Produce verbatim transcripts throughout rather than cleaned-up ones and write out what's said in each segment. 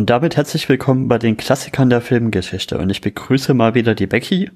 Und damit herzlich willkommen bei den Klassikern der Filmgeschichte. Und ich begrüße mal wieder die Becky.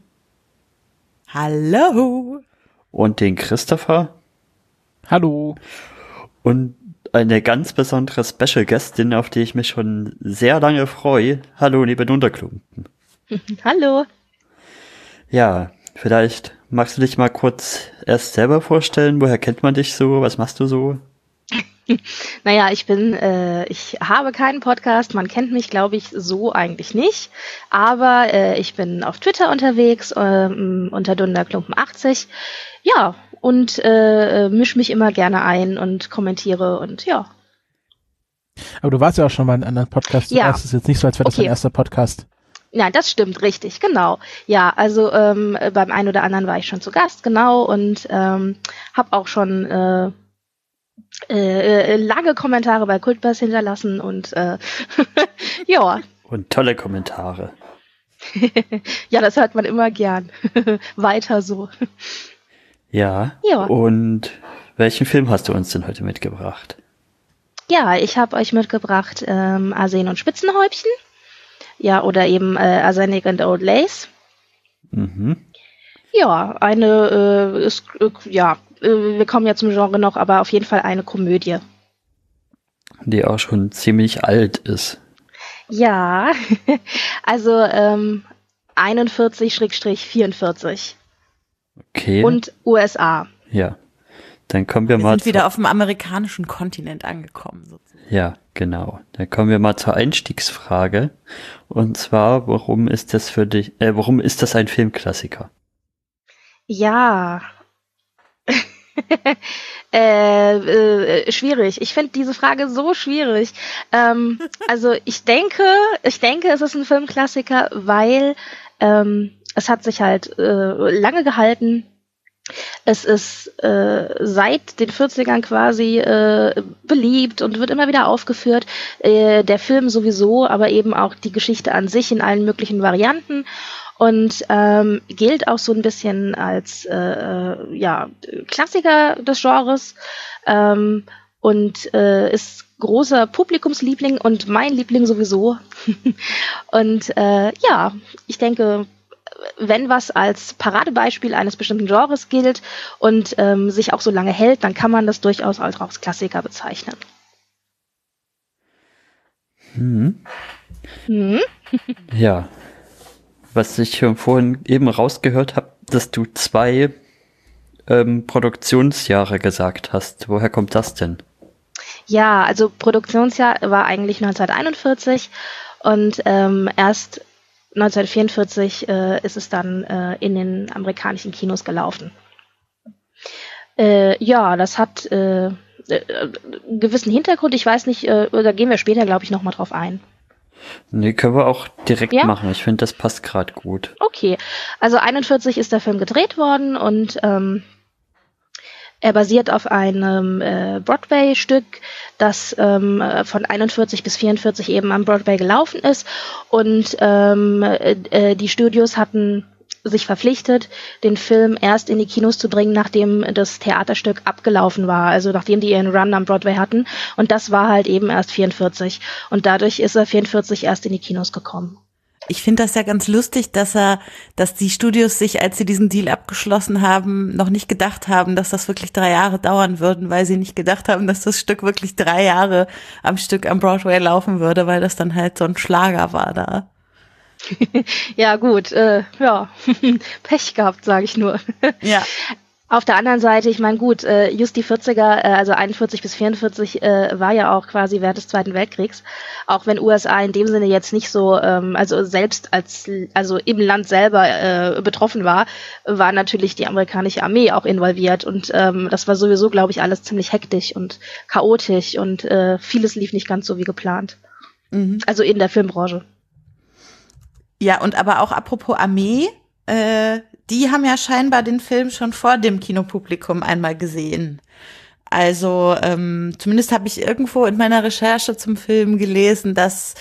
Hallo. Und den Christopher. Hallo. Und eine ganz besondere Special Guestin, auf die ich mich schon sehr lange freue. Hallo, liebe Dunderklumpen. Hallo. Ja, vielleicht magst du dich mal kurz erst selber vorstellen. Woher kennt man dich so? Was machst du so? Naja, ich bin, äh, ich habe keinen Podcast, man kennt mich, glaube ich, so eigentlich nicht, aber äh, ich bin auf Twitter unterwegs, ähm, unter Dunderklumpen achtzig, ja, und äh, mische mich immer gerne ein und kommentiere und ja. Aber du warst ja auch schon mal in einem anderen Podcast, ja. Es ist jetzt nicht so, als wäre das okay. dein erster Podcast. Nein, das stimmt, richtig, genau. Ja, also ähm, beim einen oder anderen war ich schon zu Gast, genau, und ähm, habe auch schon äh, Äh, lange Kommentare bei Kultbass hinterlassen und äh, ja. Und tolle Kommentare. Ja, das hört man immer gern. Weiter so. Ja. Ja. Und welchen Film hast du uns denn heute mitgebracht? Ja, ich habe euch mitgebracht ähm, Arsen und Spitzenhäubchen. Ja, oder eben äh, Arsenic and Old Lace. Mhm. Ja, eine äh, ist, äh, ja, wir kommen ja zum Genre noch, aber auf jeden Fall eine Komödie. Die auch schon ziemlich alt ist. Ja, also ähm, einundvierzig vierundvierzig. Okay. Und U S A. Ja, dann kommen wir, wir mal sind zu, wieder auf dem amerikanischen Kontinent angekommen. Sozusagen. Ja, genau. Dann kommen wir mal zur Einstiegsfrage. Und zwar, warum ist das für dich, äh, warum ist das ein Filmklassiker? Ja, äh, äh, schwierig. Ich finde diese Frage so schwierig. Ähm, also ich denke, ich denke, es ist ein Filmklassiker, weil ähm, es hat sich halt äh, lange gehalten. Es ist äh, seit den vierzigern quasi äh, beliebt und wird immer wieder aufgeführt. Äh, der Film sowieso, aber eben auch die Geschichte an sich in allen möglichen Varianten. Und ähm, gilt auch so ein bisschen als äh, ja, Klassiker des Genres ähm, und äh, ist großer Publikumsliebling und mein Liebling sowieso. Und äh, ja, ich denke, wenn was als Paradebeispiel eines bestimmten Genres gilt und ähm, sich auch so lange hält, dann kann man das durchaus als, als Klassiker bezeichnen. Hm. Hm? Ja. Was ich vorhin eben rausgehört habe, dass du zwei ähm, Produktionsjahre gesagt hast. Woher kommt das denn? Ja, also Produktionsjahr war eigentlich neunzehnhunderteinundvierzig und ähm, erst neunzehnhundertvierundvierzig äh, ist es dann äh, in den amerikanischen Kinos gelaufen. Äh, ja, das hat äh, äh, einen gewissen Hintergrund. Ich weiß nicht, äh, da gehen wir später, glaube ich, nochmal drauf ein. Nee, können wir auch direkt ja? machen. Ich finde, das passt gerade gut. Okay, also einundvierzig ist der Film gedreht worden und ähm, er basiert auf einem äh, Broadway-Stück, das ähm, von einundvierzig bis vierundvierzig eben am Broadway gelaufen ist. Und ähm, äh, die Studios hatten sich verpflichtet, den Film erst in die Kinos zu bringen, nachdem das Theaterstück abgelaufen war, also nachdem die ihren Run am Broadway hatten. Und das war halt eben erst vierundvierzig. Und dadurch ist er vierundvierzig erst in die Kinos gekommen. Ich finde das ja ganz lustig, dass er, dass die Studios sich, als sie diesen Deal abgeschlossen haben, noch nicht gedacht haben, dass das wirklich drei Jahre dauern würden, weil sie nicht gedacht haben, dass das Stück wirklich drei Jahre am Stück am Broadway laufen würde, weil das dann halt so ein Schlager war da. Ja gut, äh, ja, Pech gehabt, sage ich nur. Ja. Auf der anderen Seite, ich meine gut, äh, just die vierziger, äh, also einundvierzig bis vierundvierzig, äh, war ja auch quasi während des Zweiten Weltkriegs, auch wenn U S A in dem Sinne jetzt nicht so, ähm, also selbst als, also im Land selber äh, betroffen war, war natürlich die amerikanische Armee auch involviert und ähm, das war sowieso, glaube ich, alles ziemlich hektisch und chaotisch und äh, vieles lief nicht ganz so wie geplant. Mhm. Also in der Filmbranche. Ja, und aber auch apropos Armee, äh, die haben ja scheinbar den Film schon vor dem Kinopublikum einmal gesehen. Also ähm, zumindest habe ich irgendwo in meiner Recherche zum Film gelesen, dass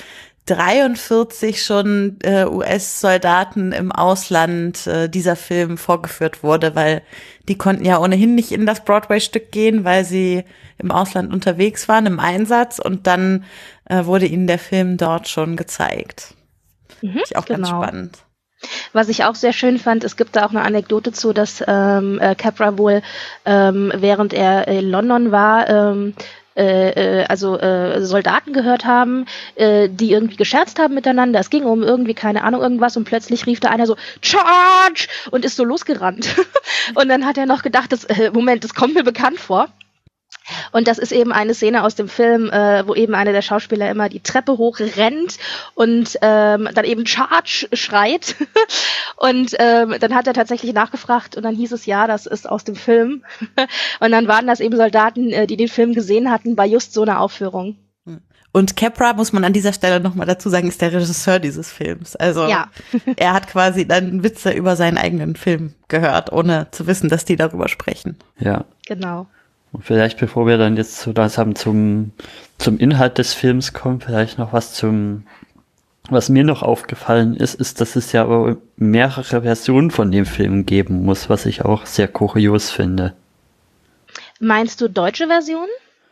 dreiundvierzig schon äh, U S-Soldaten im Ausland äh, dieser Film vorgeführt wurde, weil die konnten ja ohnehin nicht in das Broadway-Stück gehen, weil sie im Ausland unterwegs waren, im Einsatz, und dann äh, wurde ihnen der Film dort schon gezeigt. Mhm, ist auch genau. ganz spannend. Was ich auch sehr schön fand, es gibt da auch eine Anekdote zu, dass ähm, äh, Capra wohl, ähm, während er in London war, ähm, Äh, also äh, Soldaten gehört haben, äh, die irgendwie gescherzt haben miteinander. Es ging um irgendwie, keine Ahnung, irgendwas, und plötzlich rief da einer so Charge und ist so losgerannt. Und dann hat er noch gedacht, das, äh, Moment, das kommt mir bekannt vor. Und das ist eben eine Szene aus dem Film, äh, wo eben einer der Schauspieler immer die Treppe hoch rennt und ähm, dann eben Charge schreit. Und ähm, dann hat er tatsächlich nachgefragt und dann hieß es, ja, das ist aus dem Film. Und dann waren das eben Soldaten, äh, die den Film gesehen hatten, bei just so einer Aufführung. Und Capra, muss man an dieser Stelle nochmal dazu sagen, ist der Regisseur dieses Films. Also ja. Er hat quasi dann Witze über seinen eigenen Film gehört, ohne zu wissen, dass die darüber sprechen. Ja. Genau. Und vielleicht, bevor wir dann jetzt so langsam zum, zum Inhalt des Films kommen, vielleicht noch was zum, was mir noch aufgefallen ist, ist, dass es ja aber mehrere Versionen von dem Film geben muss, was ich auch sehr kurios finde. Meinst du deutsche Version?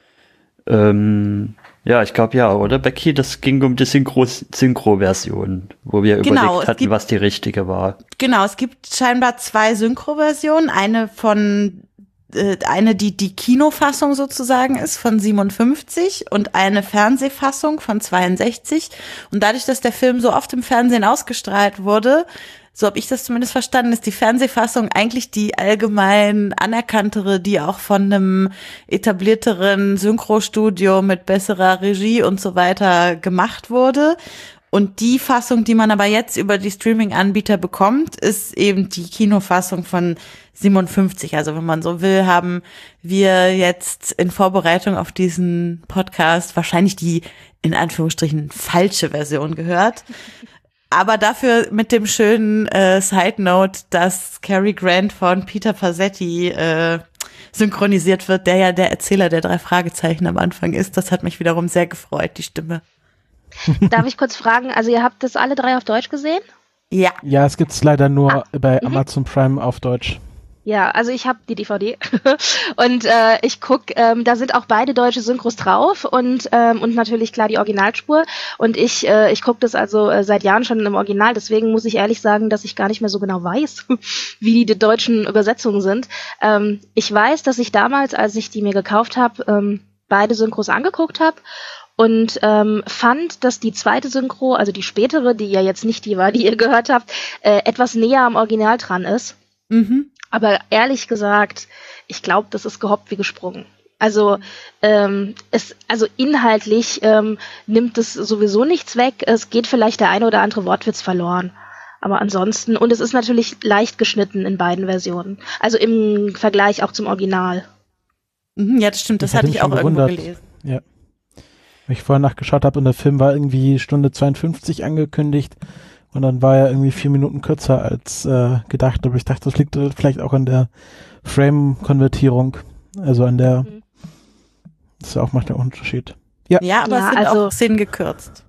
Ähm, ja, ich glaube ja, oder Becky? Das ging um die Synchro- Synchro-Version, wo wir Genau, überlegt hatten, gibt, was die richtige war. Genau, es gibt scheinbar zwei Synchro-Versionen, eine von eine, die die Kinofassung sozusagen ist von siebenundfünfzig und eine Fernsehfassung von zweiundsechzig. Und dadurch, dass der Film so oft im Fernsehen ausgestrahlt wurde, so habe ich das zumindest verstanden, ist die Fernsehfassung eigentlich die allgemein anerkanntere, die auch von einem etablierteren Synchrostudio mit besserer Regie und so weiter gemacht wurde. Und die Fassung, die man aber jetzt über die Streaming-Anbieter bekommt, ist eben die Kinofassung von siebenundfünfzig. Also wenn man so will, haben wir jetzt in Vorbereitung auf diesen Podcast wahrscheinlich die, in Anführungsstrichen, falsche Version gehört. Aber dafür mit dem schönen äh, Side-Note, dass Cary Grant von Peter Pasetti äh, synchronisiert wird, der ja der Erzähler der drei Fragezeichen am Anfang ist. Das hat mich wiederum sehr gefreut, die Stimme. Darf ich kurz fragen, also ihr habt das alle drei auf Deutsch gesehen? Ja. Ja, es gibt's leider nur ah, bei mhm. Amazon Prime auf Deutsch. Ja, also ich habe die D V D und äh, ich guck, ähm, da sind auch beide deutsche Synchros drauf und ähm, und natürlich klar die Originalspur und ich äh, ich gucke das also äh, seit Jahren schon im Original, deswegen muss ich ehrlich sagen, dass ich gar nicht mehr so genau weiß, wie die, die deutschen Übersetzungen sind. Ähm, ich weiß, dass ich damals, als ich die mir gekauft habe, ähm, beide Synchros angeguckt habe. Und ähm, fand, dass die zweite Synchro, also die spätere, die ja jetzt nicht die war, die ihr gehört habt, äh, etwas näher am Original dran ist. Mhm. Aber ehrlich gesagt, ich glaube, das ist gehoppt wie gesprungen. Also ähm, es, also inhaltlich ähm, nimmt es sowieso nichts weg. Es geht vielleicht der eine oder andere Wortwitz verloren. Aber ansonsten, und es ist natürlich leicht geschnitten in beiden Versionen. Also im Vergleich auch zum Original. Mhm, ja, das stimmt, das Ich hatte hatte ich auch mich schon irgendwo gewundert. gelesen. Ja. Weil ich vorher nachgeschaut habe und der Film war irgendwie Stunde zweiundfünfzig angekündigt und dann war er irgendwie vier Minuten kürzer als äh, gedacht. Aber ich dachte, das liegt vielleicht auch an der Frame-Konvertierung. Also an der, Mhm. das auch macht der Unterschied. Ja, Ja, aber Ja, es sind also- auch Szenen gekürzt.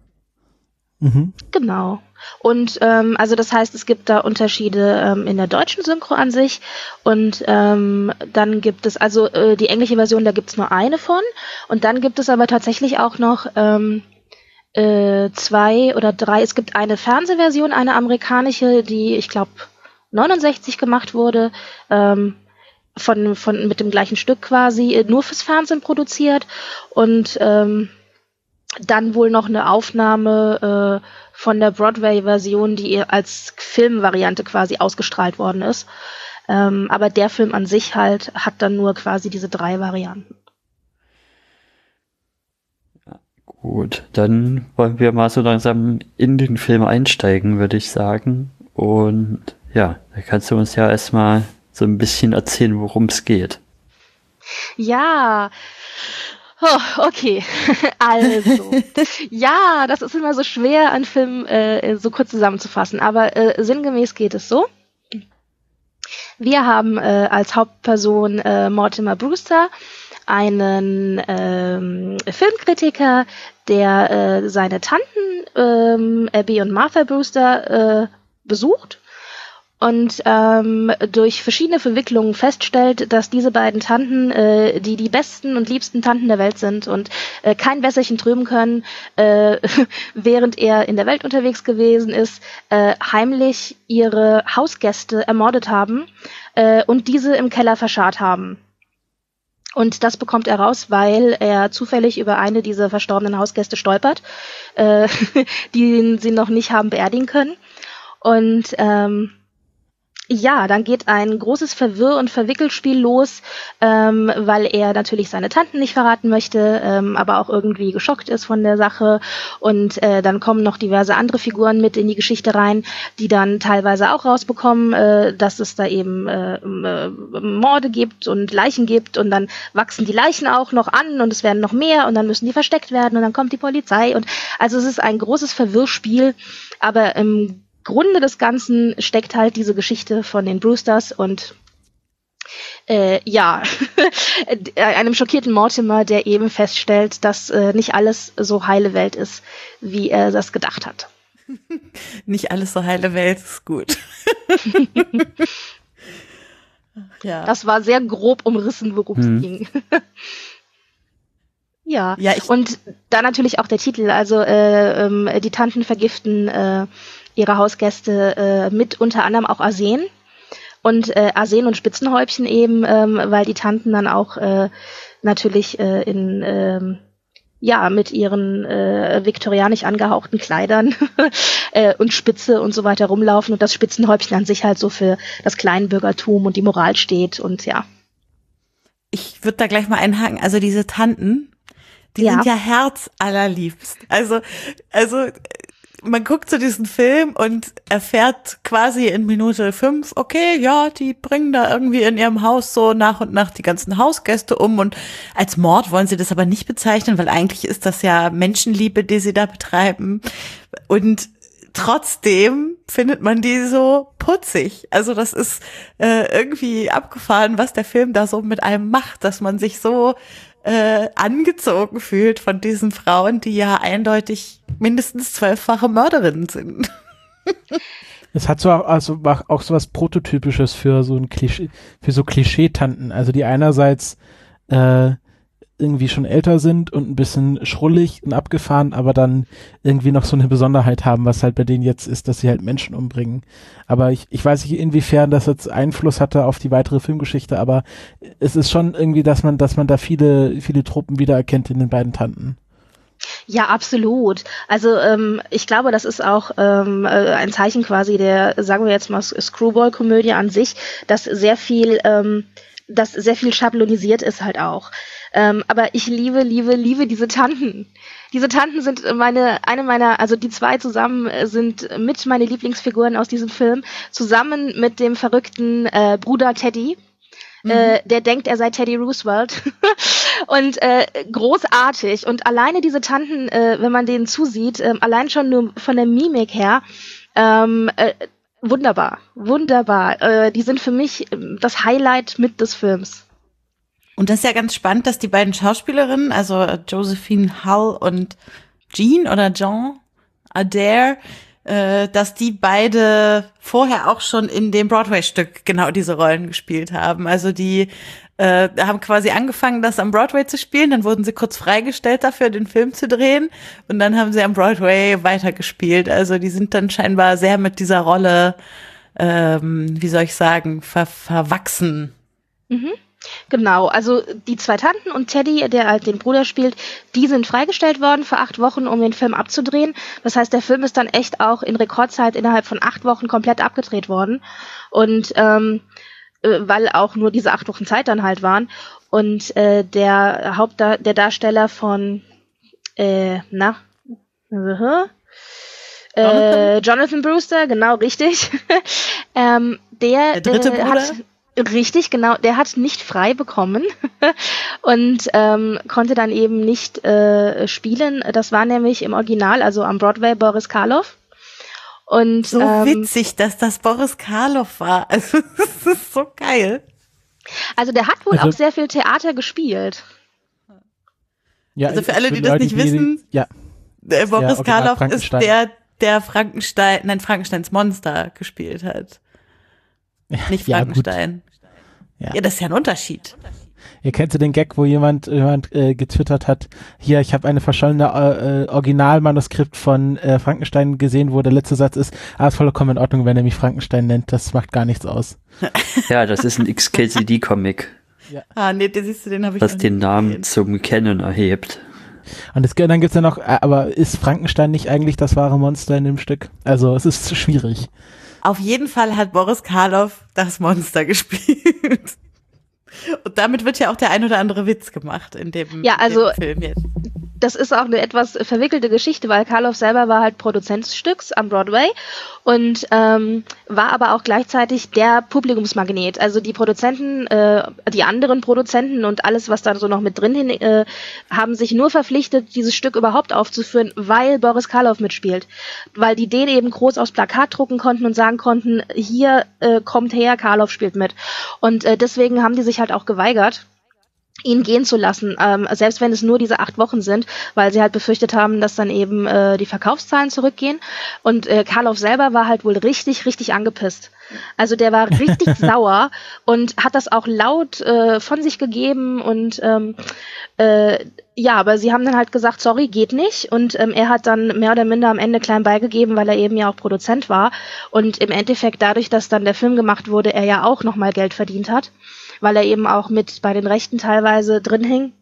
mhm. Genau. Und ähm, also das heißt, es gibt da Unterschiede ähm, in der deutschen Synchro an sich und ähm, dann gibt es, also äh, die englische Version, da gibt es nur eine von und dann gibt es aber tatsächlich auch noch ähm, äh, zwei oder drei, es gibt eine Fernsehversion, eine amerikanische, die ich glaube neunundsechzig gemacht wurde, ähm, von, von mit dem gleichen Stück quasi, äh, nur fürs Fernsehen produziert und ähm, dann wohl noch eine Aufnahme äh, von der Broadway-Version, die als Filmvariante quasi ausgestrahlt worden ist. Ähm, aber der Film an sich halt hat dann nur quasi diese drei Varianten. Gut, dann wollen wir mal so langsam in den Film einsteigen, würde ich sagen. Und ja, da kannst du uns ja erstmal so ein bisschen erzählen, worum es geht. Ja, oh, okay, also, ja, das ist immer so schwer, einen Film äh, so kurz zusammenzufassen, aber äh, sinngemäß geht es so. Wir haben äh, als Hauptperson äh, Mortimer Brewster, einen ähm, Filmkritiker, der äh, seine Tanten ähm, Abby und Martha Brewster äh, besucht und ähm, durch verschiedene Verwicklungen feststellt, dass diese beiden Tanten, äh, die die besten und liebsten Tanten der Welt sind und äh, kein Wässerchen trüben können, äh, während er in der Welt unterwegs gewesen ist, äh, heimlich ihre Hausgäste ermordet haben äh, und diese im Keller verscharrt haben. Und das bekommt er raus, weil er zufällig über eine dieser verstorbenen Hausgäste stolpert, äh, die sie noch nicht haben beerdigen können. Und ähm, ja, dann geht ein großes Verwirr- und Verwickelspiel los, ähm, weil er natürlich seine Tanten nicht verraten möchte, ähm, aber auch irgendwie geschockt ist von der Sache. Und äh, dann kommen noch diverse andere Figuren mit in die Geschichte rein, die dann teilweise auch rausbekommen, äh, dass es da eben äh, äh, Morde gibt und Leichen gibt. Und dann wachsen die Leichen auch noch an und es werden noch mehr und dann müssen die versteckt werden und dann kommt die Polizei. Und also es ist ein großes Verwirrspiel, aber im Grunde des Ganzen steckt halt diese Geschichte von den Brewsters und äh, ja, einem schockierten Mortimer, der eben feststellt, dass äh, nicht alles so heile Welt ist, wie er das gedacht hat. Nicht alles so heile Welt ist gut. Ja. Das war sehr grob umrissen, worum es hm. ging. Ja, ja ich und da natürlich auch der Titel, also äh, ähm, die Tanten vergiften äh, ihre Hausgäste äh, mit unter anderem auch Arsen und äh, Arsen und Spitzenhäubchen eben, ähm, weil die Tanten dann auch äh, natürlich äh, in ähm, ja mit ihren äh, viktorianisch angehauchten Kleidern äh, und Spitze und so weiter rumlaufen und das Spitzenhäubchen an sich halt so für das Kleinbürgertum und die Moral steht und ja. Ich würde da gleich mal einhaken, also diese Tanten, die Ja. sind ja herzallerliebst. Also, also man guckt zu diesem Film und erfährt quasi in Minute fünf, okay, ja, die bringen da irgendwie in ihrem Haus so nach und nach die ganzen Hausgäste um und als Mord wollen sie das aber nicht bezeichnen, weil eigentlich ist das ja Menschenliebe, die sie da betreiben und trotzdem findet man die so putzig. Also das ist äh, irgendwie abgefahren, was der Film da so mit einem macht, dass man sich so äh, angezogen fühlt von diesen Frauen, die ja eindeutig mindestens zwölffache Mörderinnen sind. Es hat so also auch so was Prototypisches für so ein Klischee, für so Klischee-Tanten. Also die einerseits äh, irgendwie schon älter sind und ein bisschen schrullig und abgefahren, aber dann irgendwie noch so eine Besonderheit haben, was halt bei denen jetzt ist, dass sie halt Menschen umbringen. Aber ich, ich weiß nicht, inwiefern das jetzt Einfluss hatte auf die weitere Filmgeschichte, aber es ist schon irgendwie, dass man, dass man da viele, viele Truppen wiedererkennt in den beiden Tanten. Ja, absolut. Also ähm, ich glaube, das ist auch ähm, äh, ein Zeichen quasi der, sagen wir jetzt mal, Screwball-Komödie an sich, dass sehr viel, ähm, dass sehr viel schablonisiert ist halt auch. Ähm, aber ich liebe, liebe, liebe diese Tanten. Diese Tanten sind meine, eine meiner, also die zwei zusammen sind mit meine Lieblingsfiguren aus diesem Film, zusammen mit dem verrückten äh, Bruder Teddy. Mhm. Äh, der denkt, er sei Teddy Roosevelt. Und äh, großartig. Und alleine diese Tanten, äh, wenn man denen zusieht, äh, allein schon nur von der Mimik her, ähm, äh, wunderbar, wunderbar. Äh, die sind für mich äh, das Highlight mit des Films. Und das ist ja ganz spannend, dass die beiden Schauspielerinnen, also Josephine Hull und Jean oder Jean Adair, äh, dass die beide vorher auch schon in dem Broadway-Stück genau diese Rollen gespielt haben. Also die äh, haben quasi angefangen, das am Broadway zu spielen, dann wurden sie kurz freigestellt dafür, den Film zu drehen und dann haben sie am Broadway weitergespielt. Also die sind dann scheinbar sehr mit dieser Rolle, ähm, wie soll ich sagen, ver- verwachsen. Mhm. Genau, also die zwei Tanten und Teddy, der halt den Bruder spielt, die sind freigestellt worden für acht Wochen, um den Film abzudrehen. Das heißt, der Film ist dann echt auch in Rekordzeit innerhalb von acht Wochen komplett abgedreht worden. Und ähm, weil auch nur diese acht Wochen Zeit dann halt waren. Und äh, der Hauptda- der Darsteller von äh, na uh-huh. äh, Jonathan Brewster, genau richtig. ähm, der, der dritte äh, Bruder? hat Richtig, genau. Der hat nicht frei bekommen und ähm, konnte dann eben nicht äh, spielen. Das war nämlich im Original, also am Broadway, Boris Karloff. Und, so ähm, witzig, dass das Boris Karloff war. Also das ist so geil. Also der hat wohl also, auch sehr viel Theater gespielt. Ja, also für alle, die für das Leute, nicht die- wissen, Ja, der Boris Original Karloff ist Frankenstein. der, der Frankenstein, nein, Frankensteins Monster gespielt hat. Nicht ja, gut. Frankenstein. Ja. Ja, das ist ja ein Unterschied. Ihr kennt ja den Gag, wo jemand, jemand äh, getwittert hat, hier, ich habe eine verschollene äh, Originalmanuskript von äh, Frankenstein gesehen, wo der letzte Satz ist, ah, ist vollkommen in Ordnung, wenn er mich Frankenstein nennt, das macht gar nichts aus. Ja, das ist ein X K C D-Comic, Ah, nee, den siehst du, den habe ich das noch den nicht Namen gesehen. zum Kennen erhebt. Und es, dann gibt's ja noch, äh, aber ist Frankenstein nicht eigentlich das wahre Monster in dem Stück? Also es ist schwierig. Auf jeden Fall hat Boris Karloff das Monster gespielt. Und damit wird ja auch der ein oder andere Witz gemacht in dem, Ja, also- in dem Film jetzt. Das ist auch eine etwas verwickelte Geschichte, weil Karloff selber war halt Produzent des Stücks am Broadway und ähm, war aber auch gleichzeitig der Publikumsmagnet. Also die Produzenten, äh, die anderen Produzenten und alles, was da so noch mit drin hin, äh, haben sich nur verpflichtet, dieses Stück überhaupt aufzuführen, weil Boris Karloff mitspielt. Weil die den eben groß aufs Plakat drucken konnten und sagen konnten, hier äh, kommt her, Karloff spielt mit. Und äh, deswegen haben die sich halt auch geweigert, ihn gehen zu lassen, ähm, selbst wenn es nur diese acht Wochen sind, weil sie halt befürchtet haben, dass dann eben äh, die Verkaufszahlen zurückgehen. Und äh, Karloff selber war halt wohl richtig, richtig angepisst. Also der war richtig sauer und hat das auch laut äh, von sich gegeben und ähm, äh, ja, aber sie haben dann halt gesagt, sorry, geht nicht. Und ähm, er hat dann mehr oder minder am Ende klein beigegeben, weil er eben ja auch Produzent war. Und im Endeffekt dadurch, dass dann der Film gemacht wurde, er ja auch nochmal Geld verdient hat, weil er eben auch mit bei den Rechten teilweise drin hing.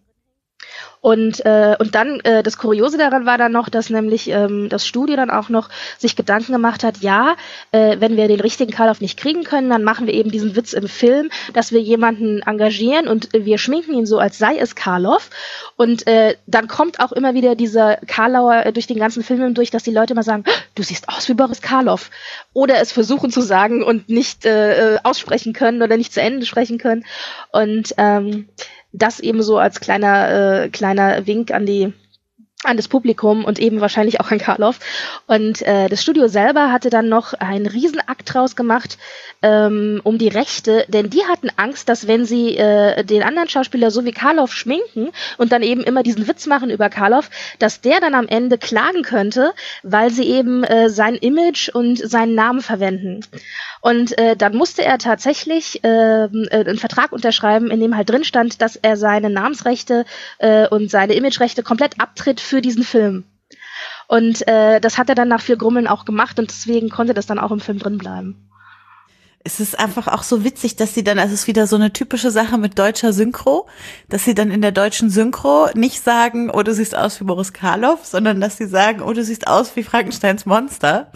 Und äh, und dann, äh, das Kuriose daran war dann noch, dass nämlich ähm, das Studio dann auch noch sich Gedanken gemacht hat, ja, äh, wenn wir den richtigen Karloff nicht kriegen können, dann machen wir eben diesen Witz im Film, dass wir jemanden engagieren und äh, wir schminken ihn so, als sei es Karloff. Und äh, dann kommt auch immer wieder dieser Karlauer äh, durch den ganzen Film hindurch, dass die Leute immer sagen, du siehst aus wie Boris Karloff. Oder es versuchen zu sagen und nicht äh, aussprechen können oder nicht zu Ende sprechen können. Und ähm, das eben so als kleiner äh, kleiner Wink an die an das Publikum und eben wahrscheinlich auch an Karloff. Und äh, das Studio selber hatte dann noch einen Riesenakt draus gemacht ähm, um die Rechte, denn die hatten Angst, dass wenn sie äh, den anderen Schauspieler so wie Karloff schminken und dann eben immer diesen Witz machen über Karloff, dass der dann am Ende klagen könnte, weil sie eben äh, sein Image und seinen Namen verwenden. Und äh, dann musste er tatsächlich äh, äh, einen Vertrag unterschreiben, in dem halt drin stand, dass er seine Namensrechte äh, und seine Imagerechte komplett abtritt für diesen Film. Und äh, das hat er dann nach viel Grummeln auch gemacht und deswegen konnte das dann auch im Film drin bleiben. Es ist einfach auch so witzig, dass sie dann, also es ist wieder so eine typische Sache mit deutscher Synchro, dass sie dann in der deutschen Synchro nicht sagen, oh, du siehst aus wie Boris Karloff, sondern dass sie sagen, oh, du siehst aus wie Frankensteins Monster.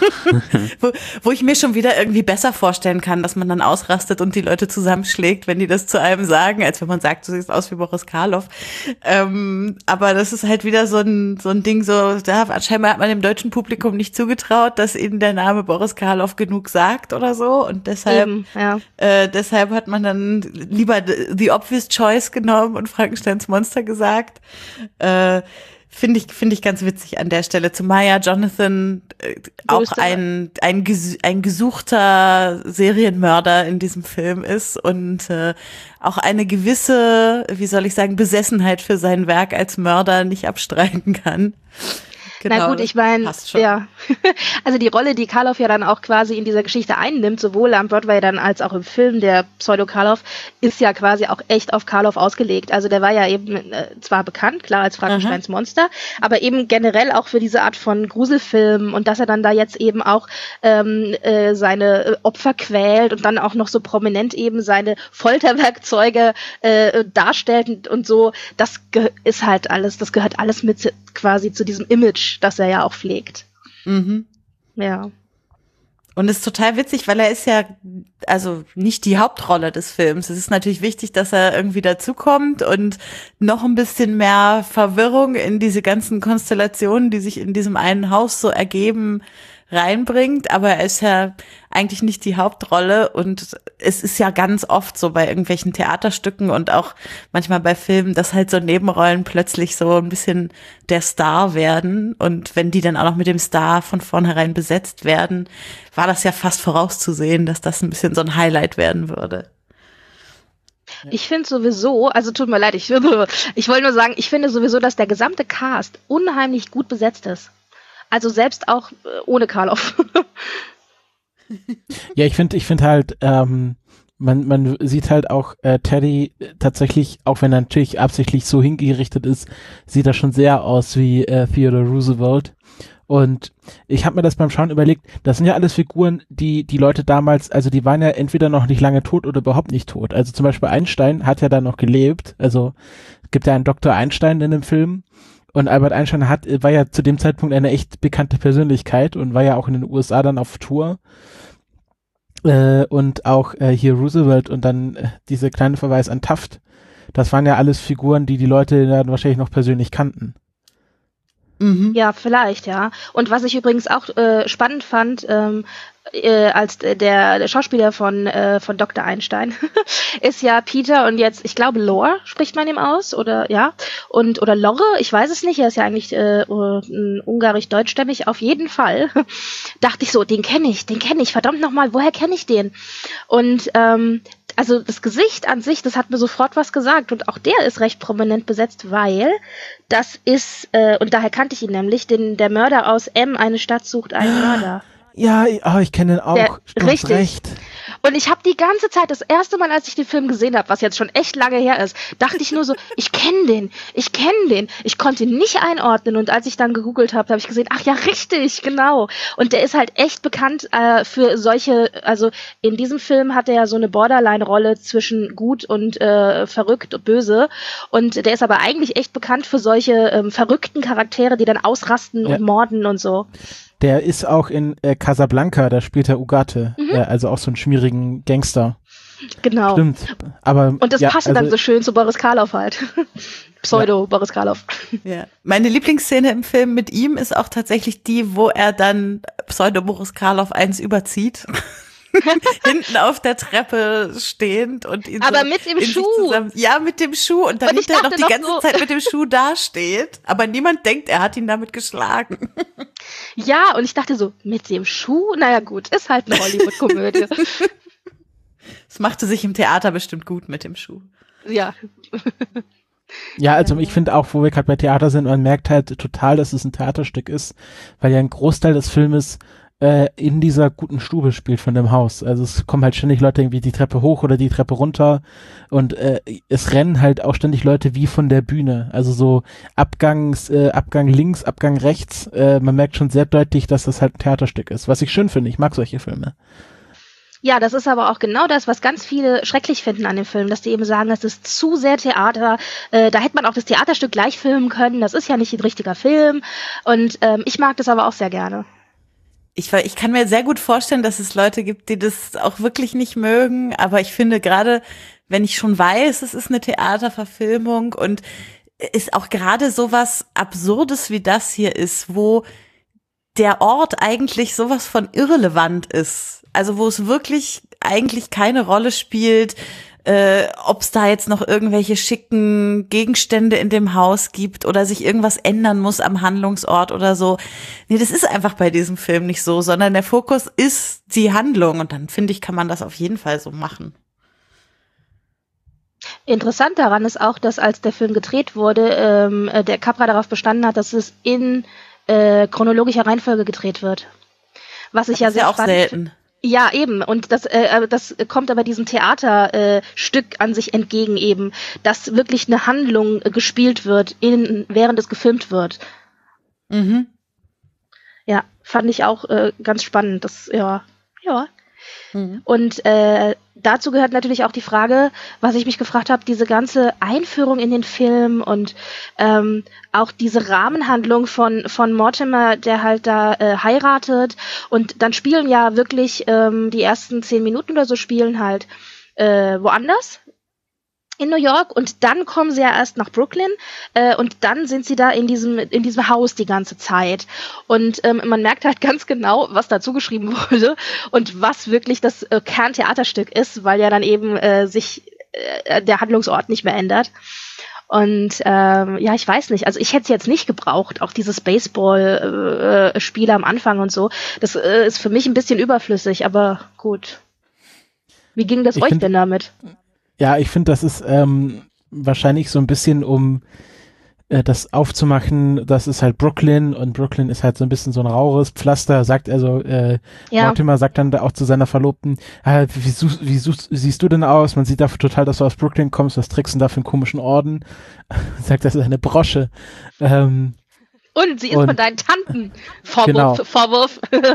wo, wo ich mir schon wieder irgendwie besser vorstellen kann, dass man dann ausrastet und die Leute zusammenschlägt, wenn die das zu einem sagen, als wenn man sagt, du siehst aus wie Boris Karloff. Ähm, aber das ist halt wieder so ein so ein Ding, so da scheinbar hat man dem deutschen Publikum nicht zugetraut, dass ihnen der Name Boris Karloff genug sagt oder so und deshalb Eben, ja. äh, deshalb hat man dann lieber the obvious choice genommen und Frankensteins Monster gesagt. Äh, Finde ich, finde ich ganz witzig an der Stelle. Zumal ja Jonathan äh, auch ein, ein, ges- ein gesuchter Serienmörder in diesem Film ist und äh, auch eine gewisse, wie soll ich sagen, Besessenheit für sein Werk als Mörder nicht abstreiten kann. Genau, Na gut, ich meine, ja, also die Rolle, die Karloff ja dann auch quasi in dieser Geschichte einnimmt, sowohl am Broadway dann als auch im Film, der Pseudo-Karloff, ist ja quasi auch echt auf Karloff ausgelegt. Also der war ja eben äh, zwar bekannt, klar, als Frankensteins Aha. Monster, aber eben generell auch für diese Art von Gruselfilmen und dass er dann da jetzt eben auch ähm, äh, seine Opfer quält und dann auch noch so prominent eben seine Folterwerkzeuge äh, darstellt und, und so, das ge- ist halt alles, das gehört alles mit quasi zu diesem Image, das er ja auch pflegt. Mhm. Ja. Und es ist total witzig, weil er ist ja also nicht die Hauptrolle des Films. Es ist natürlich wichtig, dass er irgendwie dazukommt und noch ein bisschen mehr Verwirrung in diese ganzen Konstellationen, die sich in diesem einen Haus so ergeben, reinbringt, aber er ist ja eigentlich nicht die Hauptrolle und es ist ja ganz oft so bei irgendwelchen Theaterstücken und auch manchmal bei Filmen, dass halt so Nebenrollen plötzlich so ein bisschen der Star werden und wenn die dann auch noch mit dem Star von vornherein besetzt werden, war das ja fast vorauszusehen, dass das ein bisschen so ein Highlight werden würde. Ich finde sowieso, also tut mir leid, ich, ich wollte nur sagen, ich finde sowieso, dass der gesamte Cast unheimlich gut besetzt ist. Also selbst auch ohne Karloff. Ja, ich finde, ich finde halt, ähm, man, man sieht halt auch äh, Teddy tatsächlich, auch wenn er natürlich absichtlich so hingerichtet ist, sieht er schon sehr aus wie äh, Theodore Roosevelt. Und ich habe mir das beim Schauen überlegt, das sind ja alles Figuren, die die Leute damals, also die waren ja entweder noch nicht lange tot oder überhaupt nicht tot. Also zum Beispiel Einstein hat ja da noch gelebt. Also es gibt ja einen Doktor Einstein in dem Film. Und Albert Einstein hat, war ja zu dem Zeitpunkt eine echt bekannte Persönlichkeit und war ja auch in den U S A dann auf Tour. Äh, und auch äh, hier Roosevelt und dann äh, dieser kleine Verweis an Taft. Das waren ja alles Figuren, die die Leute dann wahrscheinlich noch persönlich kannten. Mhm. Ja, vielleicht, ja. Und was ich übrigens auch äh, spannend fand, ähm, äh, als der, der Schauspieler von äh, von Doktor Einstein ist ja Peter und jetzt, ich glaube, Lore spricht man ihm aus, oder ja, und oder Lorre, ich weiß es nicht, er ist ja eigentlich äh, ungarisch-deutschstämmig, auf jeden Fall. Dachte ich so, den kenne ich, den kenne ich, verdammt nochmal, woher kenne ich den? Und ähm, also das Gesicht an sich, das hat mir sofort was gesagt und auch der ist recht prominent besetzt, weil das ist, äh, und daher kannte ich ihn nämlich, den, der Mörder aus M, eine Stadt sucht einen Mörder. Ja, oh, ich kenne den auch. Der, du richtig. hast recht. Und ich habe die ganze Zeit, das erste Mal, als ich den Film gesehen habe, was jetzt schon echt lange her ist, dachte ich nur so, ich kenne den, ich kenne den. Ich konnte ihn nicht einordnen und als ich dann gegoogelt habe, habe ich gesehen, ach ja, richtig, genau. Und der ist halt echt bekannt äh, für solche, also in diesem Film hat er ja so eine Borderline-Rolle zwischen gut und äh, verrückt und böse. Und der ist aber eigentlich echt bekannt für solche ähm, verrückten Charaktere, die dann ausrasten ja. und morden und so. Der ist auch in äh, Casablanca, da spielt er Ugarte, mhm. äh, also auch so einen schmierigen Gangster. Genau. Stimmt, aber und das ja, passt also, dann so schön zu Boris Karloff halt. Pseudo ja. Boris Karloff. Ja. Meine Lieblingsszene im Film mit ihm ist auch tatsächlich die, wo er dann Pseudo Boris Karloff eins überzieht. Hinten auf der Treppe stehend und ihn aber so mit dem Schuh. Zusammen, ja, mit dem Schuh und dann und hinterher noch die ganze so. Zeit mit dem Schuh dasteht, aber niemand denkt, er hat ihn damit geschlagen. Ja, und ich dachte so, mit dem Schuh? Naja gut, ist halt eine Hollywood-Komödie. Das machte sich im Theater bestimmt gut mit dem Schuh. Ja. Ja, also ich finde auch, wo wir gerade bei Theater sind, man merkt halt total, dass es ein Theaterstück ist, weil ja ein Großteil des Filmes äh, in dieser guten Stube spielt von dem Haus. Also es kommen halt ständig Leute irgendwie die Treppe hoch oder die Treppe runter und äh, es rennen halt auch ständig Leute wie von der Bühne. Also so Abgangs, äh, Abgang links, Abgang rechts. Äh, man merkt schon sehr deutlich, dass das halt ein Theaterstück ist, was ich schön finde. Ich mag solche Filme. Ja, das ist aber auch genau das, was ganz viele schrecklich finden an dem Film, dass die eben sagen, das ist zu sehr Theater, äh, da hätte man auch das Theaterstück gleich filmen können, das ist ja nicht ein richtiger Film und ähm, ich mag das aber auch sehr gerne. Ich, ich kann mir sehr gut vorstellen, dass es Leute gibt, die das auch wirklich nicht mögen, aber ich finde gerade, wenn ich schon weiß, es ist eine Theaterverfilmung und ist auch gerade sowas Absurdes wie das hier ist, wo der Ort eigentlich sowas von irrelevant ist, also wo es wirklich eigentlich keine Rolle spielt, äh, ob es da jetzt noch irgendwelche schicken Gegenstände in dem Haus gibt oder sich irgendwas ändern muss am Handlungsort oder so. Nee, das ist einfach bei diesem Film nicht so, sondern der Fokus ist die Handlung und dann finde ich, kann man das auf jeden Fall so machen. Interessant daran ist auch, dass als der Film gedreht wurde, ähm, der Capra darauf bestanden hat, dass es in äh, chronologischer Reihenfolge gedreht wird. Was ich das ja ist sehr ja auch spannend selten. Ja, eben. Und das, äh, das kommt aber diesem Theaterstück äh, Stück an sich entgegen eben, dass wirklich eine Handlung äh, gespielt wird, in, während es gefilmt wird. Mhm. Ja, fand ich auch äh, ganz spannend. Das, ja, ja. Mhm. Und äh, dazu gehört natürlich auch die Frage, was ich mich gefragt habe, diese ganze Einführung in den Film und ähm, auch diese Rahmenhandlung von von Mortimer, der halt da äh, heiratet und dann spielen ja wirklich ähm, die ersten zehn Minuten oder so spielen halt äh, woanders in New York und dann kommen sie ja erst nach Brooklyn äh, und dann sind sie da in diesem in diesem Haus die ganze Zeit und ähm, man merkt halt ganz genau, was dazu geschrieben wurde und was wirklich das äh, Kerntheaterstück ist, weil ja dann eben äh, sich äh, der Handlungsort nicht mehr ändert. Und ähm, ja, ich weiß nicht, also ich hätte es jetzt nicht gebraucht, auch dieses Baseball-Spiel äh, am Anfang und so. Das äh, ist für mich ein bisschen überflüssig, aber gut. Wie ging das ich euch find, denn damit? Ja, ich finde, das ist ähm, wahrscheinlich so ein bisschen, um äh, das aufzumachen, das ist halt Brooklyn und Brooklyn ist halt so ein bisschen so ein raures Pflaster, sagt also, äh, Ja. Mortimer sagt dann da auch zu seiner Verlobten, ah, wie, such, wie such, siehst du denn aus? Man sieht dafür total, dass du aus Brooklyn kommst, was trägst du denn da für einen komischen Orden? sagt, das ist eine Brosche. Ähm, Und sie ist und, von deinen Tanten. Vorwurf, genau. Vorwurf.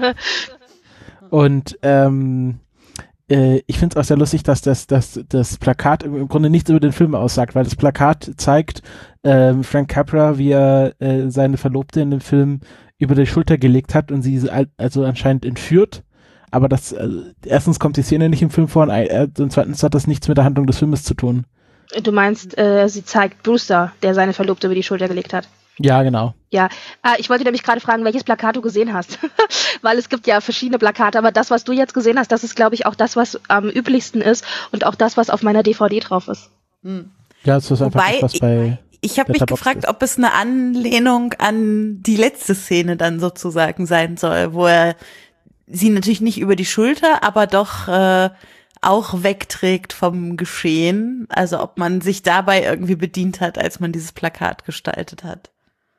Und ähm, äh, ich finde es auch sehr lustig, dass das, das, das Plakat im, im Grunde nichts über den Film aussagt, weil das Plakat zeigt ähm, Frank Capra, wie er äh, seine Verlobte in dem Film über die Schulter gelegt hat und sie also anscheinend entführt. Aber das, also, erstens kommt die Szene nicht im Film vor und, äh, und zweitens hat das nichts mit der Handlung des Filmes zu tun. Du meinst, äh, sie zeigt Brewster, der seine Verlobte über die Schulter gelegt hat. Ja, genau. Ja, äh, ich wollte nämlich gerade fragen, welches Plakat du gesehen hast. Weil es gibt ja verschiedene Plakate, aber das, was du jetzt gesehen hast, das ist, glaube ich, auch das, was am üblichsten ist und auch das, was auf meiner D V D drauf ist. Hm. Ja, es ist einfach Wobei, das, was bei ich, ich habe mich gefragt, ist. ob es eine Anlehnung an die letzte Szene dann sozusagen sein soll, wo er sie natürlich nicht über die Schulter, aber doch äh, auch wegträgt vom Geschehen. Also ob man sich dabei irgendwie bedient hat, als man dieses Plakat gestaltet hat.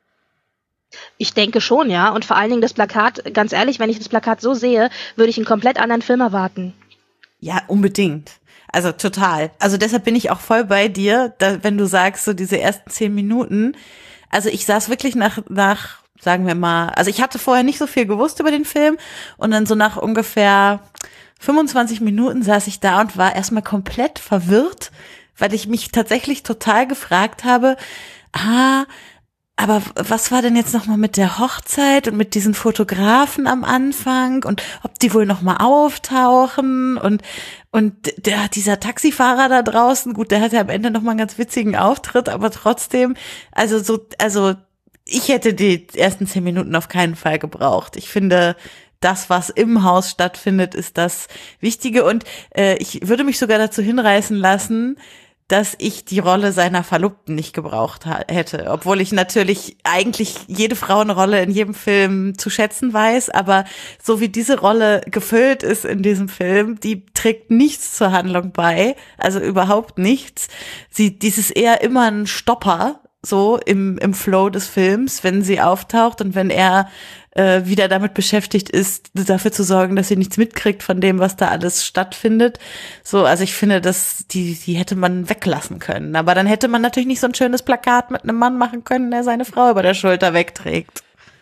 Ich denke schon, ja. Und vor allen Dingen das Plakat, ganz ehrlich, wenn ich das Plakat so sehe, würde ich einen komplett anderen Film erwarten. Ja, unbedingt. Also total. Also deshalb bin ich auch voll bei dir, da, wenn du sagst, so diese ersten zehn Minuten. Also ich saß wirklich nach, nach, sagen wir mal, also ich hatte vorher nicht so viel gewusst über den Film und dann so nach ungefähr fünfundzwanzig Minuten saß ich da und war erstmal komplett verwirrt, weil ich mich tatsächlich total gefragt habe, ah, aber was war denn jetzt nochmal mit der Hochzeit und mit diesen Fotografen am Anfang und ob die wohl nochmal auftauchen und und der dieser Taxifahrer da draußen, gut, der hatte am Ende nochmal einen ganz witzigen Auftritt, aber trotzdem, also so, also ich hätte die ersten zehn Minuten auf keinen Fall gebraucht. Ich finde, das, was im Haus stattfindet, ist das Wichtige und äh, ich würde mich sogar dazu hinreißen lassen, dass ich die Rolle seiner Verlobten nicht gebraucht ha- hätte, obwohl ich natürlich eigentlich jede Frauenrolle in jedem Film zu schätzen weiß, aber so wie diese Rolle gefüllt ist in diesem Film, die trägt nichts zur Handlung bei, also überhaupt nichts. Sie, dies ist eher immer ein Stopper, so im, im Flow des Films, wenn sie auftaucht und wenn er äh, wieder damit beschäftigt ist, dafür zu sorgen, dass sie nichts mitkriegt von dem, was da alles stattfindet. So, also ich finde, dass die, die hätte man weglassen können. Aber dann hätte man natürlich nicht so ein schönes Plakat mit einem Mann machen können, der seine Frau über der Schulter wegträgt.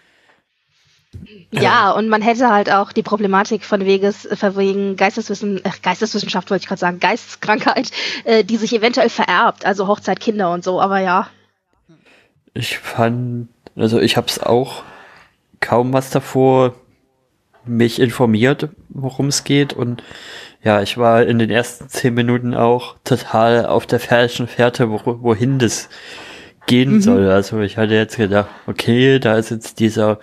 Ja, und man hätte halt auch die Problematik von Weges, von wegen Geisteswissen, äh, Geisteswissenschaft wollte ich gerade sagen, Geisteskrankheit, äh, die sich eventuell vererbt, also Hochzeit, Kinder und so, aber ja. Ich fand, also ich habe es auch kaum was davor mich informiert, worum es geht und ja, ich war in den ersten zehn Minuten auch total auf der falschen Fährte, wo, wohin das gehen mhm. soll. Also ich hatte jetzt gedacht, okay, da ist jetzt dieser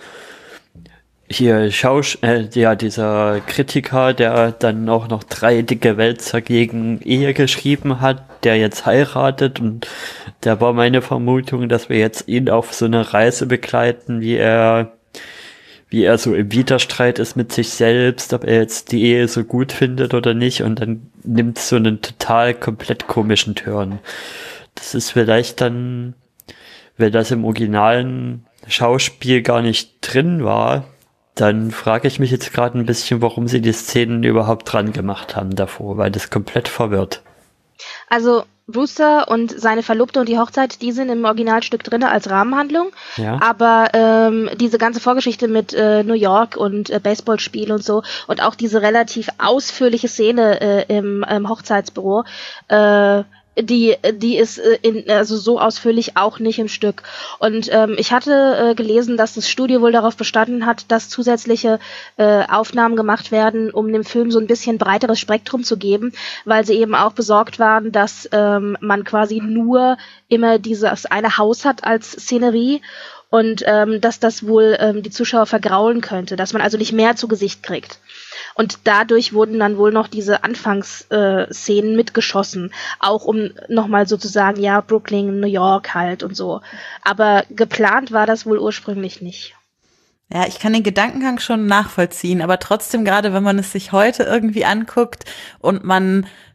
hier Schausch, äh, ja, dieser Kritiker, der dann auch noch drei dicke Wälzer gegen Ehe geschrieben hat, der jetzt heiratet und da war meine Vermutung, dass wir jetzt ihn auf so eine Reise begleiten, wie er wie er so im Widerstreit ist mit sich selbst, ob er jetzt die Ehe so gut findet oder nicht und dann nimmt so einen total komplett komischen Turn. Das ist vielleicht dann, wenn das im originalen Schauspiel gar nicht drin war, dann frage ich mich jetzt gerade ein bisschen, warum sie die Szenen überhaupt dran gemacht haben davor, weil das komplett verwirrt. Also Brewster und seine Verlobte und die Hochzeit, die sind im Originalstück drin als Rahmenhandlung. Ja. Aber ähm, diese ganze Vorgeschichte mit äh, New York und äh, Baseballspiel und so und auch diese relativ ausführliche Szene äh, im, im Hochzeitsbüro, äh, die die ist äh, in, also so ausführlich auch nicht im Stück. Und ähm, ich hatte äh, gelesen, dass das Studio wohl darauf bestanden hat, dass zusätzliche äh, Aufnahmen gemacht werden, um dem Film so ein bisschen breiteres Spektrum zu geben, weil sie eben auch besorgt waren, dass ähm, man quasi nur immer dieses eine Haus hat als Szenerie und ähm, dass das wohl ähm, die Zuschauer vergraulen könnte, dass man also nicht mehr zu Gesicht kriegt. Und dadurch wurden dann wohl noch diese Anfangsszenen äh, mitgeschossen, auch um nochmal sozusagen, ja, Brooklyn, New York halt und so. Aber geplant war das wohl ursprünglich nicht. Ja, ich kann den Gedankengang schon nachvollziehen, aber trotzdem, gerade wenn man es sich heute irgendwie anguckt und man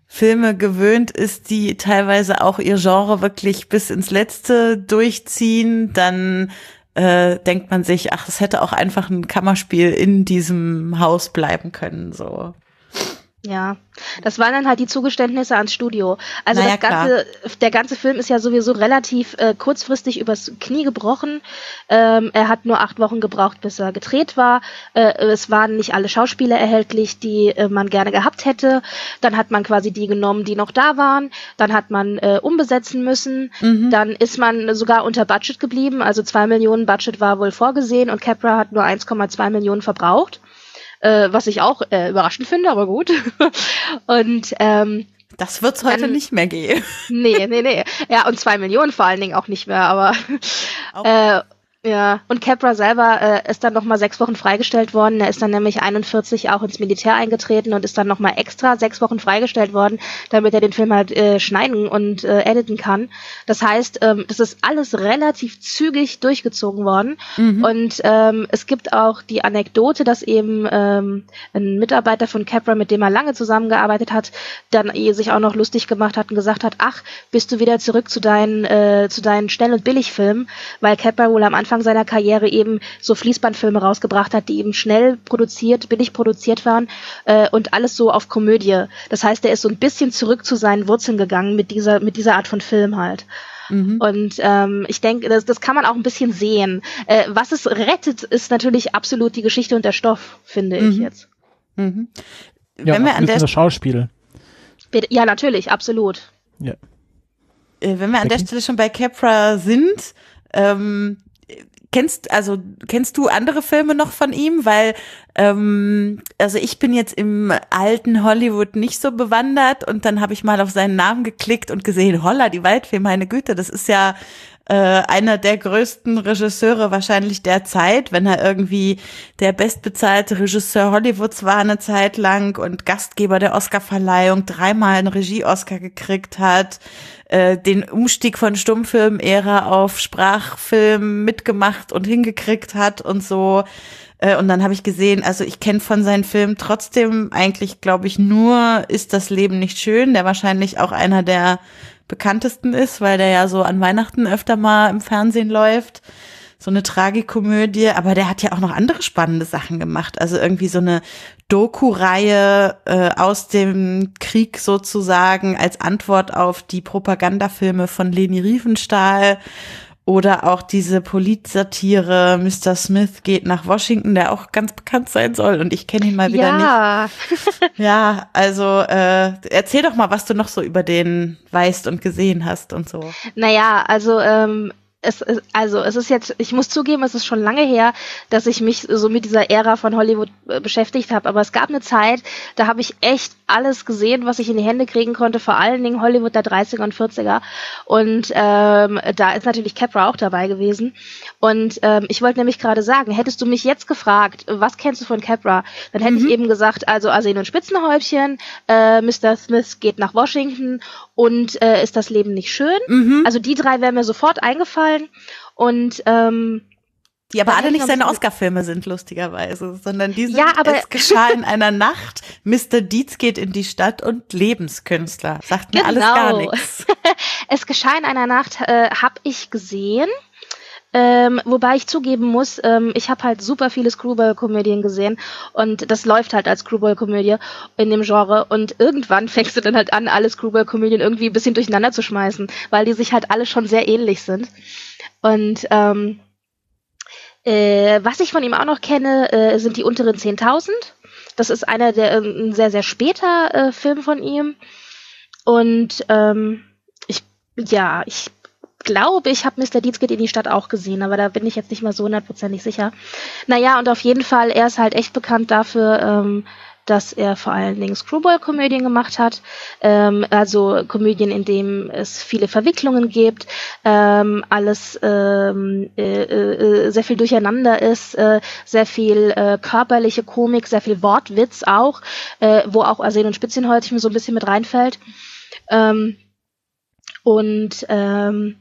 Filme gewöhnt ist, die teilweise auch ihr Genre wirklich bis ins Letzte durchziehen, dann äh, denkt man sich, ach, es hätte auch einfach ein Kammerspiel in diesem Haus bleiben können, so. Ja, das waren dann halt die Zugeständnisse ans Studio. Also naja, das ganze, klar. Der ganze Film ist ja sowieso relativ äh, kurzfristig übers Knie gebrochen. Ähm, er hat nur acht Wochen gebraucht, bis er gedreht war. Äh, es waren nicht alle Schauspieler erhältlich, die äh, man gerne gehabt hätte. Dann hat man quasi die genommen, die noch da waren. Dann hat man äh, umbesetzen müssen. Mhm. Dann ist man sogar unter Budget geblieben. Also zwei Millionen Budget war wohl vorgesehen und Capra hat nur eins Komma zwei Millionen verbraucht. Äh, was ich auch äh, überraschend finde, aber gut. Und ähm, das wird's heute dann, nicht mehr gehen. Nee, nee, nee. Ja, und zwei Millionen vor allen Dingen auch nicht mehr, aber äh, ja. Und Capra selber äh, ist dann nochmal sechs Wochen freigestellt worden. Er ist dann nämlich einundvierzig auch ins Militär eingetreten und ist dann nochmal extra sechs Wochen freigestellt worden, damit er den Film halt äh, schneiden und äh, editen kann. Das heißt, ähm, das ist alles relativ zügig durchgezogen worden. Mhm. Und ähm, es gibt auch die Anekdote, dass eben ähm, ein Mitarbeiter von Capra, mit dem er lange zusammengearbeitet hat, dann eh sich auch noch lustig gemacht hat und gesagt hat, ach, bist du wieder zurück zu deinen, äh, zu deinen Schnell- und Billigfilmen, weil Capra wohl am Anfang seiner Karriere eben so Fließbandfilme rausgebracht hat, die eben schnell produziert, billig produziert waren äh, und alles so auf Komödie. Das heißt, er ist so ein bisschen zurück zu seinen Wurzeln gegangen mit dieser mit dieser Art von Film halt. Mhm. Und ähm, ich denke, das, das kann man auch ein bisschen sehen. Äh, was es rettet, ist natürlich absolut die Geschichte und der Stoff, finde mhm. ich jetzt. Mhm. Ja, wenn wir an der das Schauspiel. Ja, natürlich, absolut. Ja. Äh, wenn wir an okay. der Stelle schon bei Capra sind, ähm, Kennst, also, kennst du andere Filme noch von ihm? Weil, ähm, also ich bin jetzt im alten Hollywood nicht so bewandert und dann habe ich mal auf seinen Namen geklickt und gesehen, holla, die Waldfee, meine Güte, das ist ja äh, einer der größten Regisseure wahrscheinlich der Zeit, wenn er irgendwie der bestbezahlte Regisseur Hollywoods war eine Zeit lang und Gastgeber der Oscarverleihung, dreimal einen Regie-Oscar gekriegt hat, den Umstieg von Stummfilm-Ära auf Sprachfilm mitgemacht und hingekriegt hat und so. Und dann habe ich gesehen, also ich kenne von seinen Filmen trotzdem eigentlich, glaube ich, nur Ist das Leben nicht schön, der wahrscheinlich auch einer der bekanntesten ist, weil der ja so an Weihnachten öfter mal im Fernsehen läuft. So eine Tragikomödie, aber der hat ja auch noch andere spannende Sachen gemacht. Also irgendwie so eine Doku-Reihe äh, aus dem Krieg sozusagen als Antwort auf die Propagandafilme von Leni Riefenstahl oder auch diese Politsatire Mister Smith geht nach Washington, der auch ganz bekannt sein soll und ich kenne ihn mal wieder ja. nicht. Ja, also äh, erzähl doch mal, was du noch so über den weißt und gesehen hast und so. Naja, also ähm Es, also es ist jetzt, ich muss zugeben, es ist schon lange her, dass ich mich so mit dieser Ära von Hollywood äh, beschäftigt habe, aber es gab eine Zeit, da habe ich echt alles gesehen, was ich in die Hände kriegen konnte, vor allen Dingen Hollywood der dreißiger und vierziger und ähm, da ist natürlich Capra auch dabei gewesen und ähm, ich wollte nämlich gerade sagen, hättest du mich jetzt gefragt, was kennst du von Capra, dann hätte mhm. ich eben gesagt, also Arsen und Spitzenhäubchen, äh, Mister Smith geht nach Washington und äh, Ist das Leben nicht schön? Mhm. Also die drei wären mir sofort eingefallen. Und ähm, die aber alle nicht seine Oscar-Filme sind, lustigerweise, sondern die sind ja, aber Es geschah in einer Nacht, Mister Dietz geht in die Stadt und Lebenskünstler. Sagt mir genau. alles gar nichts. Es geschah in einer Nacht, äh, habe ich gesehen. Ähm, wobei ich zugeben muss, ähm, ich habe halt super viele Screwball-Komödien gesehen und das läuft halt als Screwball-Komödie in dem Genre und irgendwann fängst du dann halt an, alle Screwball-Komödien irgendwie ein bisschen durcheinander zu schmeißen, weil die sich halt alle schon sehr ähnlich sind. Und ähm, äh, was ich von ihm auch noch kenne, äh, sind die unteren zehntausend. Das ist einer der, äh, ein sehr, sehr später äh, Film von ihm und ähm, ich, ja, ich glaube, ich habe Mister Dietz geht in die Stadt auch gesehen, aber da bin ich jetzt nicht mal so hundertprozentig sicher. Naja, und auf jeden Fall, er ist halt echt bekannt dafür, ähm, dass er vor allen Dingen Screwball-Komödien gemacht hat, ähm, also Komödien, in denen es viele Verwicklungen gibt, ähm, alles ähm, äh, äh, sehr viel durcheinander ist, äh, sehr viel äh, körperliche Komik, sehr viel Wortwitz auch, äh, wo auch Arsen und Spitzenhäubchen so ein bisschen mit reinfällt. Ähm, und ähm,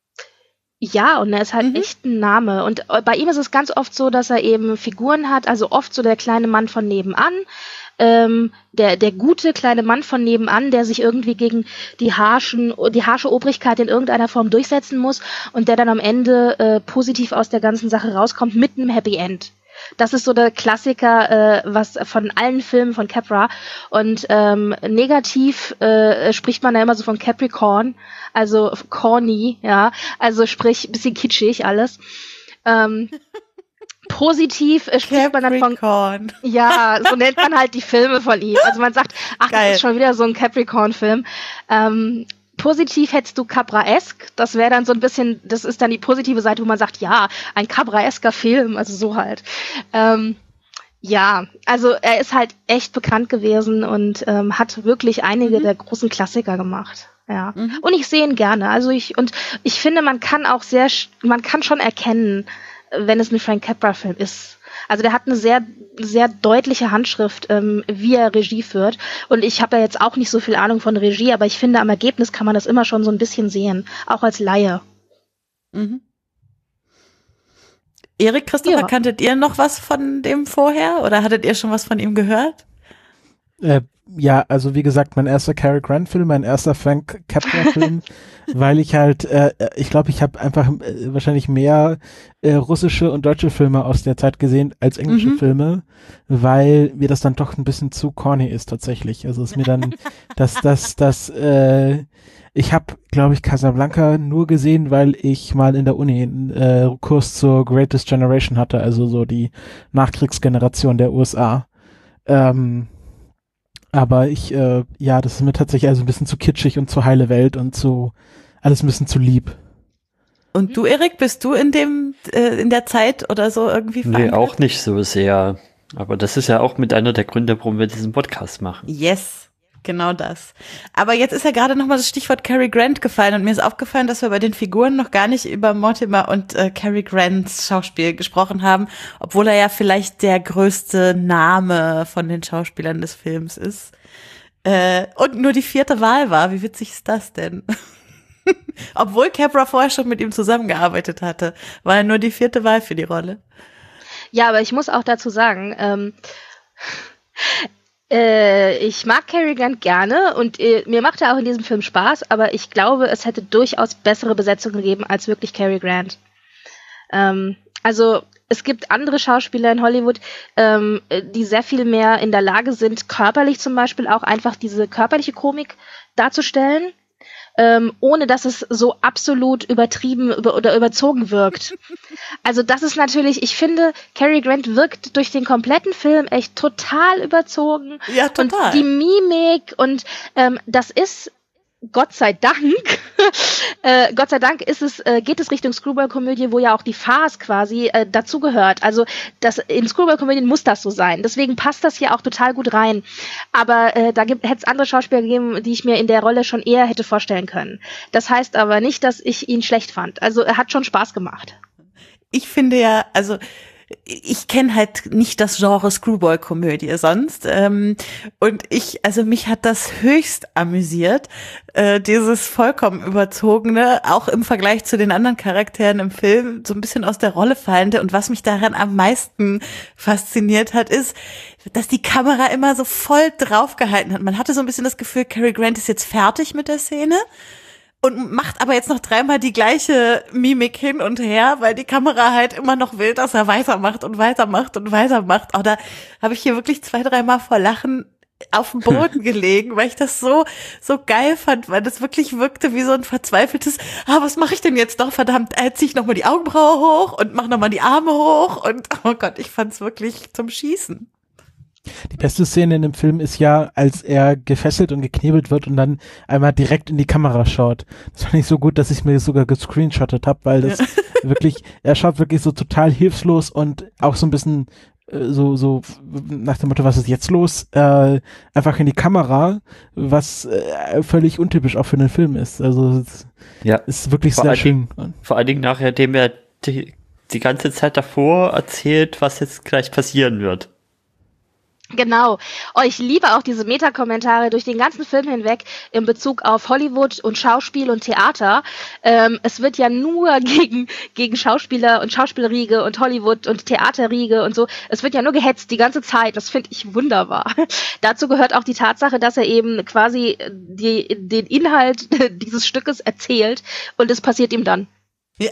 ja, und er ist halt mhm. echt ein Name. Und bei ihm ist es ganz oft so, dass er eben Figuren hat, also oft so der kleine Mann von nebenan, ähm, der der gute kleine Mann von nebenan, der sich irgendwie gegen die harschen die harsche Obrigkeit in irgendeiner Form durchsetzen muss und der dann am Ende äh, positiv aus der ganzen Sache rauskommt mit einem Happy End. Das ist so der Klassiker, äh, was von allen Filmen von Capra. Und ähm, negativ äh, spricht man da immer so von Capricorn, also corny, ja, also sprich bisschen kitschig alles. Ähm, positiv äh, spricht man dann von, ja, so nennt man halt die Filme von ihm. Also man sagt, ach, Geil. Das ist schon wieder so ein Capricorn-Film. Ähm, Positiv hättest du Capra-esque, das wäre dann so ein bisschen, das ist dann die positive Seite, wo man sagt, ja, ein Capra-esker Film, also so halt. Ähm, ja, also er ist halt echt bekannt gewesen und ähm, hat wirklich einige mhm. der großen Klassiker gemacht. Ja, mhm. und ich sehe ihn gerne. Also ich und ich finde, man kann auch sehr, man kann schon erkennen, wenn es ein Frank Capra-Film ist. Also der hat eine sehr, sehr deutliche Handschrift, ähm, wie er Regie führt. Und ich habe ja jetzt auch nicht so viel Ahnung von Regie, aber ich finde, am Ergebnis kann man das immer schon so ein bisschen sehen, auch als Laie. Mhm. Erik, Christopher, ja. kanntet ihr noch was von dem vorher oder hattet ihr schon was von ihm gehört? Äh, ja, also wie gesagt, mein erster Cary Grant-Film, mein erster Frank Capra-Film, weil ich halt, äh, ich glaube, ich habe einfach äh, wahrscheinlich mehr äh, russische und deutsche Filme aus der Zeit gesehen als englische mhm. Filme, weil mir das dann doch ein bisschen zu corny ist tatsächlich. Also ist mir dann, dass das, das, äh, ich habe, glaube ich, Casablanca nur gesehen, weil ich mal in der Uni einen äh, Kurs zur Greatest Generation hatte, also so die Nachkriegsgeneration der U S A. Ähm, Aber ich, äh, ja, das ist mir tatsächlich also ein bisschen zu kitschig und zu heile Welt und zu, alles ein bisschen zu lieb. Und du, Erik, bist du in dem, äh, in der Zeit oder so irgendwie verankert? Nee, auch nicht so sehr. Aber das ist ja auch mit einer der Gründe, warum wir diesen Podcast machen. Yes, genau das. Aber jetzt ist ja gerade nochmal das Stichwort Cary Grant gefallen und mir ist aufgefallen, dass wir bei den Figuren noch gar nicht über Mortimer und äh, Cary Grants Schauspiel gesprochen haben, obwohl er ja vielleicht der größte Name von den Schauspielern des Films ist. Äh, und nur die vierte Wahl war. Wie witzig ist das denn? Obwohl Capra vorher schon mit ihm zusammengearbeitet hatte, war er nur die vierte Wahl für die Rolle. Ja, aber ich muss auch dazu sagen, ähm, äh, ich mag Cary Grant gerne und äh, mir macht er auch in diesem Film Spaß, aber ich glaube, es hätte durchaus bessere Besetzungen gegeben als wirklich Cary Grant. Ähm, also es gibt andere Schauspieler in Hollywood, ähm, die sehr viel mehr in der Lage sind, körperlich zum Beispiel auch einfach diese körperliche Komik darzustellen. Ähm, ohne dass es so absolut übertrieben über, oder überzogen wirkt. Also das ist natürlich, ich finde, Cary Grant wirkt durch den kompletten Film echt total überzogen. Ja, total. Und die Mimik und ähm, das ist, Gott sei Dank, äh, Gott sei Dank ist es, äh, geht es Richtung Screwball-Komödie, wo ja auch die Farce quasi äh, dazugehört. Also das, in Screwball-Komödien muss das so sein. Deswegen passt das hier auch total gut rein. Aber äh, da hätte es andere Schauspieler gegeben, die ich mir in der Rolle schon eher hätte vorstellen können. Das heißt aber nicht, dass ich ihn schlecht fand. Also er hat schon Spaß gemacht. Ich finde ja, also ich kenne halt nicht das Genre Screwball-Komödie sonst. Ähm, und ich, also mich hat das höchst amüsiert, äh, dieses vollkommen überzogene, auch im Vergleich zu den anderen Charakteren im Film, so ein bisschen aus der Rolle fallende. Und was mich daran am meisten fasziniert hat, ist, dass die Kamera immer so voll draufgehalten hat. Man hatte so ein bisschen das Gefühl, Cary Grant ist jetzt fertig mit der Szene. Und macht aber jetzt noch dreimal die gleiche Mimik hin und her, weil die Kamera halt immer noch will, dass er weitermacht und weitermacht und weitermacht. Oh, da habe ich hier wirklich zwei, dreimal vor Lachen auf dem Boden gelegen, weil ich das so so geil fand, weil das wirklich wirkte wie so ein verzweifeltes, ah, was mache ich denn jetzt doch? Verdammt, äh, zieh ich nochmal die Augenbraue hoch und mach nochmal die Arme hoch und oh Gott, ich fand's wirklich zum Schießen. Die beste Szene in dem Film ist ja, als er gefesselt und geknebelt wird und dann einmal direkt in die Kamera schaut. Das fand ich so gut, dass ich mir das sogar gescreenshottet habe, weil das ja. wirklich, er schaut wirklich so total hilflos und auch so ein bisschen äh, so so nach dem Motto, was ist jetzt los? Äh, einfach in die Kamera, was äh, völlig untypisch auch für einen Film ist. Also es ja. ist wirklich vor sehr schön. Dingen, vor allen Dingen nachher, dem er die, die ganze Zeit davor erzählt, was jetzt gleich passieren wird. Genau. Oh, ich liebe auch diese Meta-Kommentare durch den ganzen Film hinweg in Bezug auf Hollywood und Schauspiel und Theater. Ähm, es wird ja nur gegen, gegen Schauspieler und Schauspielriege und Hollywood und Theaterriege und so. Es wird ja nur gehetzt die ganze Zeit. Das finde ich wunderbar. Dazu gehört auch die Tatsache, dass er eben quasi die, den Inhalt dieses Stückes erzählt und es passiert ihm dann. Ja.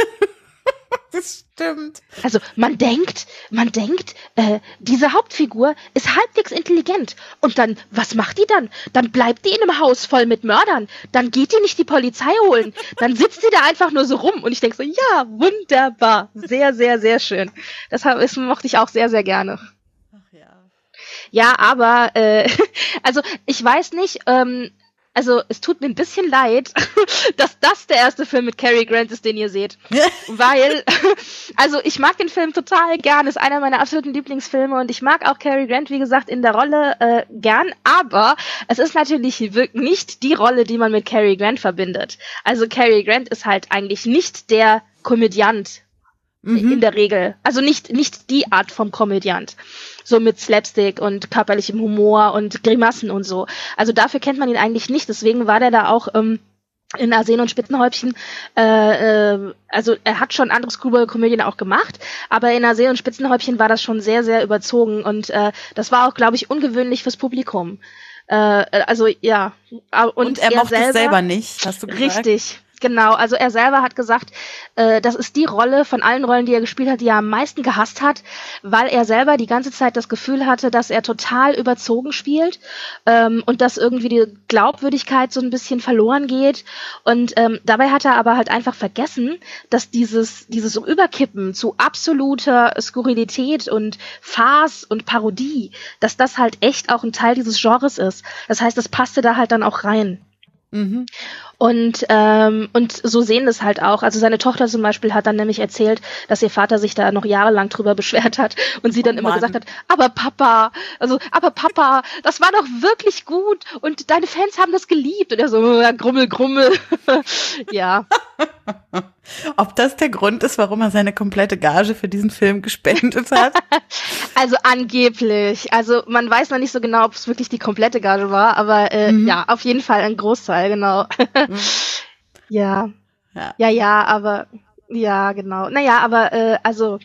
Das stimmt. Also man denkt, man denkt, äh, diese Hauptfigur ist halbwegs intelligent. Und dann, was macht die dann? Dann bleibt die in einem Haus voll mit Mördern. Dann geht die nicht die Polizei holen. Dann sitzt sie da einfach nur so rum. Und ich denke so, ja, wunderbar. Sehr, sehr, sehr schön. Das, das mochte ich auch sehr, sehr gerne. Ach ja. Ja, aber, äh, also ich weiß nicht, ähm, also es tut mir ein bisschen leid, dass das der erste Film mit Cary Grant ist, den ihr seht. Weil, also ich mag den Film total gern, ist einer meiner absoluten Lieblingsfilme und ich mag auch Cary Grant, wie gesagt, in der Rolle äh, gern, aber es ist natürlich nicht die Rolle, die man mit Cary Grant verbindet. Also Cary Grant ist halt eigentlich nicht der Komödiant mhm. in der Regel. Also nicht, nicht die Art vom Komödiant. So mit Slapstick und körperlichem Humor und Grimassen und so. Also dafür kennt man ihn eigentlich nicht. Deswegen war der da auch ähm, in Arsen und Spitzenhäubchen. Äh, äh, also er hat schon andere Screwball-Komödien auch gemacht, aber in Arsen und Spitzenhäubchen war das schon sehr, sehr überzogen. Und äh, das war auch, glaube ich, ungewöhnlich fürs Publikum. Äh, also ja. Und, und er, er mochte selber, es selber nicht, hast du gesagt? Richtig. Genau, also er selber hat gesagt, äh, das ist die Rolle von allen Rollen, die er gespielt hat, die er am meisten gehasst hat, weil er selber die ganze Zeit das Gefühl hatte, dass er total überzogen spielt ähm, und dass irgendwie die Glaubwürdigkeit so ein bisschen verloren geht. Und ähm, dabei hat er aber halt einfach vergessen, dass dieses, dieses Überkippen zu absoluter Skurrilität und Farce und Parodie, dass das halt echt auch ein Teil dieses Genres ist. Das heißt, das passte da halt dann auch rein. Mhm. Und ähm, und so sehen das halt auch. Also seine Tochter zum Beispiel hat dann nämlich erzählt, dass ihr Vater sich da noch jahrelang drüber beschwert hat und sie dann oh immer Mann. gesagt hat, aber Papa, also aber Papa, das war doch wirklich gut und deine Fans haben das geliebt. Und er so, ja, Grummel, Grummel. Ja. Ob das der Grund ist, warum er seine komplette Gage für diesen Film gespendet hat? Also angeblich. Also man weiß noch nicht so genau, ob es wirklich die komplette Gage war, aber äh, mhm. ja, auf jeden Fall ein Großteil, genau. Mhm. ja. ja. Ja, ja, aber ja, genau. Naja, aber äh, also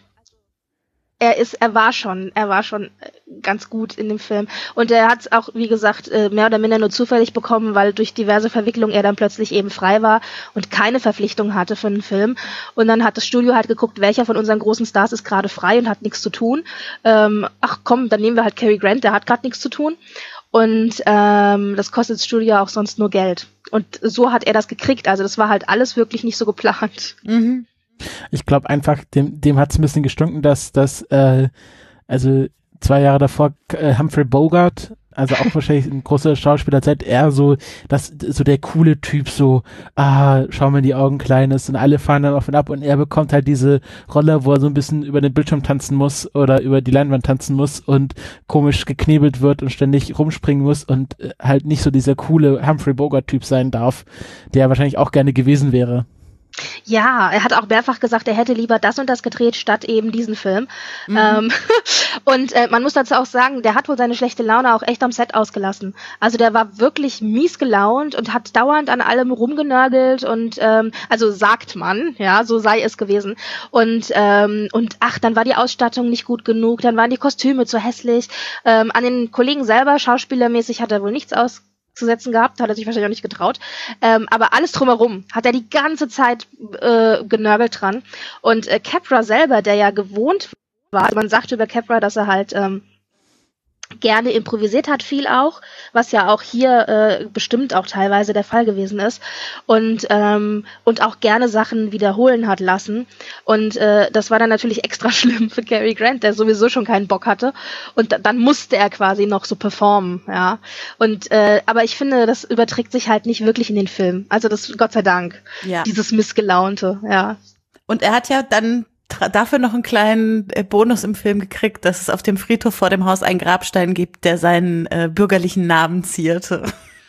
er ist, er war schon, er war schon ganz gut in dem Film. Und er hat es auch, wie gesagt, mehr oder minder nur zufällig bekommen, weil durch diverse Verwicklungen er dann plötzlich eben frei war und keine Verpflichtung hatte für einen Film. Und dann hat das Studio halt geguckt, welcher von unseren großen Stars ist gerade frei und hat nichts zu tun. Ähm, ach komm, dann nehmen wir halt Cary Grant, der hat gerade nichts zu tun. Und ähm, das kostet das Studio auch sonst nur Geld. Und so hat er das gekriegt. Also das war halt alles wirklich nicht so geplant. Mhm. Ich glaube einfach, dem, dem hat es ein bisschen gestunken, dass das, äh, also zwei Jahre davor äh, Humphrey Bogart, also auch wahrscheinlich ein großer Schauspieler, seit er so, das, so der coole Typ, so, ah, schau mir in die Augen, Kleines, und alle fahren dann auf und ab und er bekommt halt diese Rolle, wo er so ein bisschen über den Bildschirm tanzen muss oder über die Leinwand tanzen muss und komisch geknebelt wird und ständig rumspringen muss und äh, halt nicht so dieser coole Humphrey Bogart-Typ sein darf, der er wahrscheinlich auch gerne gewesen wäre. Ja, er hat auch mehrfach gesagt, er hätte lieber das und das gedreht, statt eben diesen Film. Mhm. Ähm, und äh, man muss dazu auch sagen, der hat wohl seine schlechte Laune auch echt am Set ausgelassen. Also der war wirklich mies gelaunt und hat dauernd an allem rumgenörgelt und ähm, also sagt man, ja, so sei es gewesen. Und ähm, und ach, dann war die Ausstattung nicht gut genug, dann waren die Kostüme zu hässlich. Ähm, an den Kollegen selber, schauspielermäßig, hat er wohl nichts aus zu setzen gehabt, hat er sich wahrscheinlich auch nicht getraut. Ähm, aber alles drumherum hat er die ganze Zeit äh, genörgelt dran. Und äh, Capra selber, der ja gewohnt war, also man sagt über Capra, dass er halt ähm, gerne improvisiert hat, viel auch, was ja auch hier äh, bestimmt auch teilweise der Fall gewesen ist und ähm, und auch gerne Sachen wiederholen hat lassen und äh, das war dann natürlich extra schlimm für Cary Grant, der sowieso schon keinen Bock hatte und da, dann musste er quasi noch so performen, ja und äh, aber ich finde, das überträgt sich halt nicht wirklich in den Film, also das Gott sei Dank, ja. Dieses Missgelaunte, ja. Und er hat ja dann dafür noch einen kleinen Bonus im Film gekriegt, dass es auf dem Friedhof vor dem Haus einen Grabstein gibt, der seinen äh, bürgerlichen Namen zierte.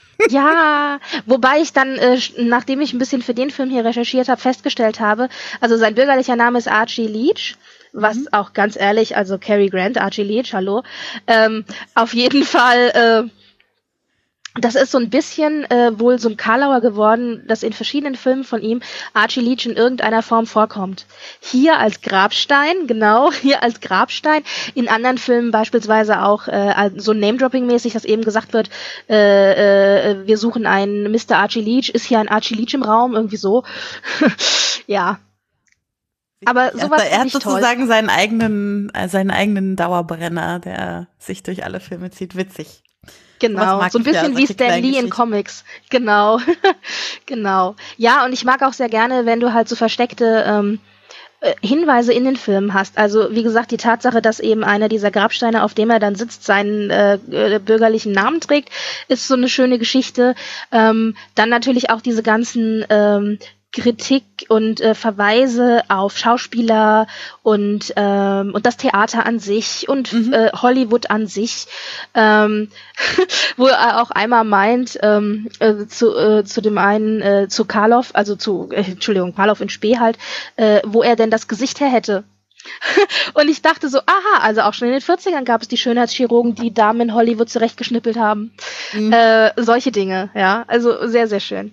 Ja, wobei ich dann, äh, nachdem ich ein bisschen für den Film hier recherchiert habe, festgestellt habe, also sein bürgerlicher Name ist Archie Leach, was Mhm. auch ganz ehrlich, also Cary Grant, Archie Leach, hallo, ähm, auf jeden Fall, äh, das ist so ein bisschen äh, wohl so ein Karlauer geworden, dass in verschiedenen Filmen von ihm Archie Leach in irgendeiner Form vorkommt. Hier als Grabstein, genau, hier als Grabstein. In anderen Filmen beispielsweise auch äh, so Name-Dropping-mäßig, dass eben gesagt wird, äh, äh, wir suchen einen Mister Archie Leach, ist hier ein Archie Leach im Raum, irgendwie so. Ja. Aber sowas er finde hat ich toll. sozusagen seinen eigenen, äh, seinen eigenen Dauerbrenner, der sich durch alle Filme zieht. Witzig. Sowas Genau, mag so ein ich ja, bisschen wie solche Stan kleinen Lee in Geschichten. Comics. Genau, genau. Ja, und ich mag auch sehr gerne, wenn du halt so versteckte ähm, äh, Hinweise in den Filmen hast. Also wie gesagt, die Tatsache, dass eben einer dieser Grabsteine, auf dem er dann sitzt, seinen äh, äh, bürgerlichen Namen trägt, ist so eine schöne Geschichte. Ähm, dann natürlich auch diese ganzen ähm, Kritik und äh, Verweise auf Schauspieler und ähm, und das Theater an sich und Mhm. äh, Hollywood an sich, ähm, wo er auch einmal meint ähm, äh, zu äh, zu dem einen äh, zu Karloff, also zu äh, Entschuldigung, Karloff in Spee halt, äh, wo er denn das Gesicht her hätte. Und ich dachte so, aha, also auch schon in den vierzigern gab es die Schönheitschirurgen, die Damen in Hollywood zurechtgeschnippelt haben. Mhm. Äh, solche Dinge, ja, also sehr, sehr schön.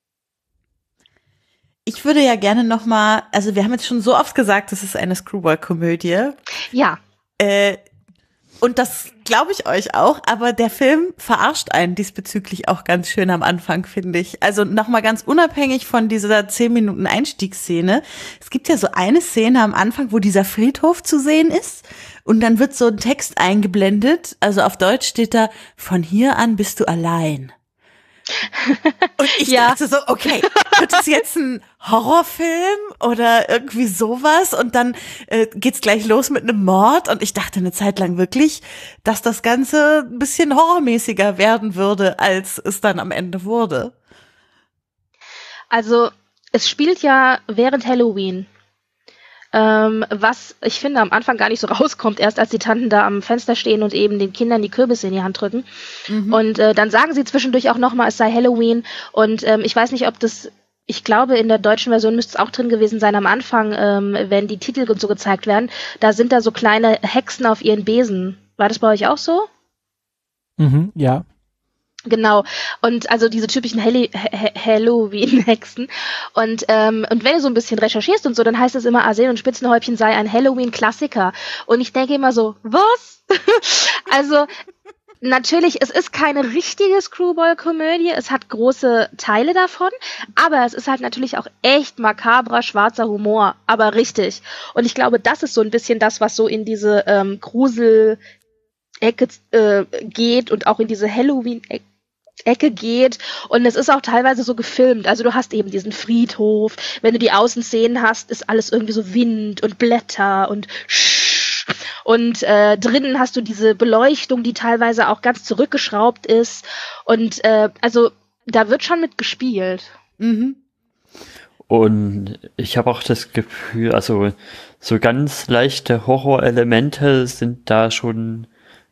Ich würde ja gerne noch mal, also wir haben jetzt schon so oft gesagt, das ist eine Screwball-Komödie. Ja, Äh, und das glaube ich euch auch, aber der Film verarscht einen diesbezüglich auch ganz schön am Anfang, finde ich. Also nochmal ganz unabhängig von dieser zehn Minuten Einstiegsszene. Es gibt ja so eine Szene am Anfang, wo dieser Friedhof zu sehen ist und dann wird so ein Text eingeblendet. Also auf Deutsch steht da, von hier an bist du allein. Und ich Ja. dachte so, okay, wird das jetzt ein Horrorfilm oder irgendwie sowas? Und dann äh, geht's gleich los mit einem Mord. Und ich dachte eine Zeit lang wirklich, dass das Ganze ein bisschen horrormäßiger werden würde, als es dann am Ende wurde. also es spielt ja während Halloween. Ähm, was ich finde am Anfang gar nicht so rauskommt, erst als die Tanten da am Fenster stehen und eben den Kindern die Kürbisse in die Hand drücken. Mhm. Und äh, dann sagen sie zwischendurch auch nochmal, es sei Halloween. Und ähm, ich weiß nicht, ob das, ich glaube, in der deutschen Version müsste es auch drin gewesen sein am Anfang, ähm, wenn die Titel und so gezeigt werden. Da sind da so kleine Hexen auf ihren Besen. War das bei euch auch so? Mhm, ja. Genau. Und also diese typischen Halli- Ha- Halloween-Hexen. Und, ähm, und wenn du so ein bisschen recherchierst und so, dann heißt es immer, Arsen und Spitzenhäubchen sei ein Halloween-Klassiker. Und ich denke immer so, was? Also, natürlich, es ist keine richtige Screwball-Komödie. Es hat große Teile davon. Aber es ist halt natürlich auch echt makabrer, schwarzer Humor. Aber richtig. Und ich glaube, das ist so ein bisschen das, was so in diese ähm, Grusel- Ecke äh, geht und auch in diese Halloween-Ecke Ecke geht und es ist auch teilweise so gefilmt, also du hast eben diesen Friedhof, wenn du die Außenszenen hast, ist alles irgendwie so Wind und Blätter und Sch- und äh, drinnen hast du diese Beleuchtung, die teilweise auch ganz zurückgeschraubt ist und äh, also da wird schon mit gespielt. Mhm. Und ich habe auch das Gefühl, also so ganz leichte Horrorelemente sind da schon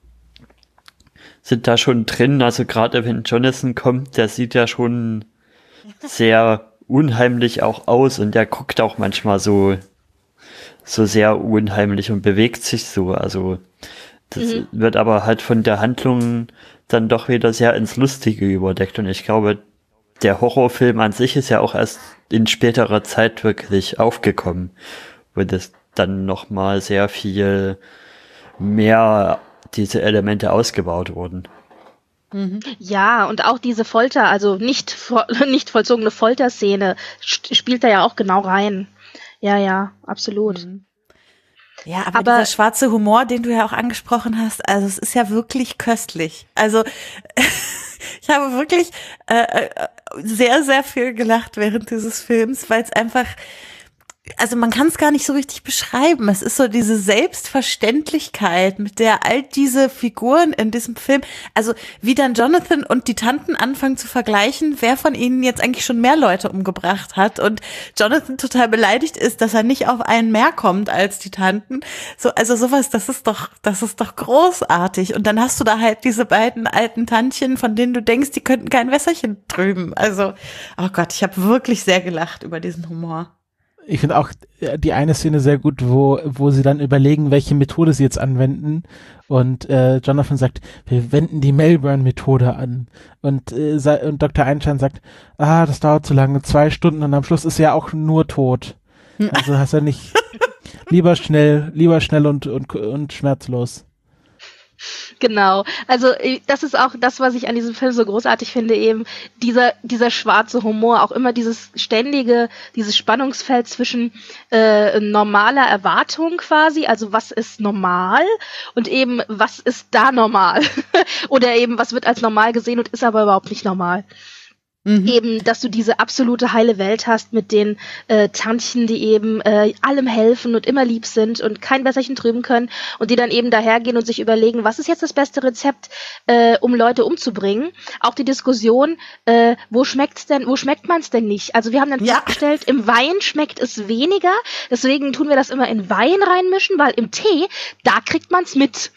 sind da schon drin. Also gerade wenn Jonathan kommt, der sieht ja schon sehr unheimlich auch aus und der guckt auch manchmal so so sehr unheimlich und bewegt sich so. Also das Mhm. wird aber halt von der Handlung dann doch wieder sehr ins Lustige überdeckt und ich glaube, der Horrorfilm an sich ist ja auch erst in späterer Zeit wirklich aufgekommen, wo das dann nochmal sehr viel mehr diese Elemente ausgebaut wurden. Ja, und auch diese Folter, also nicht vo- nicht vollzogene Folterszene st- spielt da ja auch genau rein. Ja, ja, absolut. Ja, aber, Aber- dieser schwarze Humor, den du ja auch angesprochen hast, also es ist ja wirklich köstlich. Also ich habe wirklich äh, äh, sehr, sehr viel gelacht während dieses Films, weil es einfach, also man kann es gar nicht so richtig beschreiben. Es ist so diese Selbstverständlichkeit, mit der all diese Figuren in diesem Film, also wie dann Jonathan und die Tanten anfangen zu vergleichen, wer von ihnen jetzt eigentlich schon mehr Leute umgebracht hat und Jonathan total beleidigt ist, dass er nicht auf einen mehr kommt als die Tanten. So, also sowas, das ist doch, das ist doch großartig. Und dann hast du da halt diese beiden alten Tantchen, von denen du denkst, die könnten kein Wässerchen trüben. Also, oh Gott, ich habe wirklich sehr gelacht über diesen Humor. Ich finde auch die eine Szene sehr gut, wo wo sie dann überlegen, welche Methode sie jetzt anwenden. Und äh, Jonathan sagt, wir wenden die Melbourne-Methode an. Und, äh, und Doktor Einstein sagt, ah, das dauert zu lange, zwei Stunden und am Schluss ist er ja auch nur tot. Also hast du nicht lieber schnell, lieber schnell und, und, und schmerzlos. Genau. Also das ist auch das, was ich an diesem Film so großartig finde, eben dieser dieser schwarze Humor, auch immer dieses ständige, dieses Spannungsfeld zwischen äh, normaler Erwartung quasi, also was ist normal und eben was ist da normal oder eben was wird als normal gesehen und ist aber überhaupt nicht normal. Mhm. Eben, dass du diese absolute heile Welt hast mit den äh, Tantchen, die eben äh, allem helfen und immer lieb sind und kein Wässerchen trüben können und die dann eben dahergehen und sich überlegen, was ist jetzt das beste Rezept, äh, um Leute umzubringen. Auch die Diskussion, äh, wo schmeckt's denn, wo schmeckt man's denn nicht? Also wir haben dann ja. festgestellt, im Wein schmeckt es weniger, deswegen tun wir das immer in Wein reinmischen, weil im Tee, da kriegt man's mit.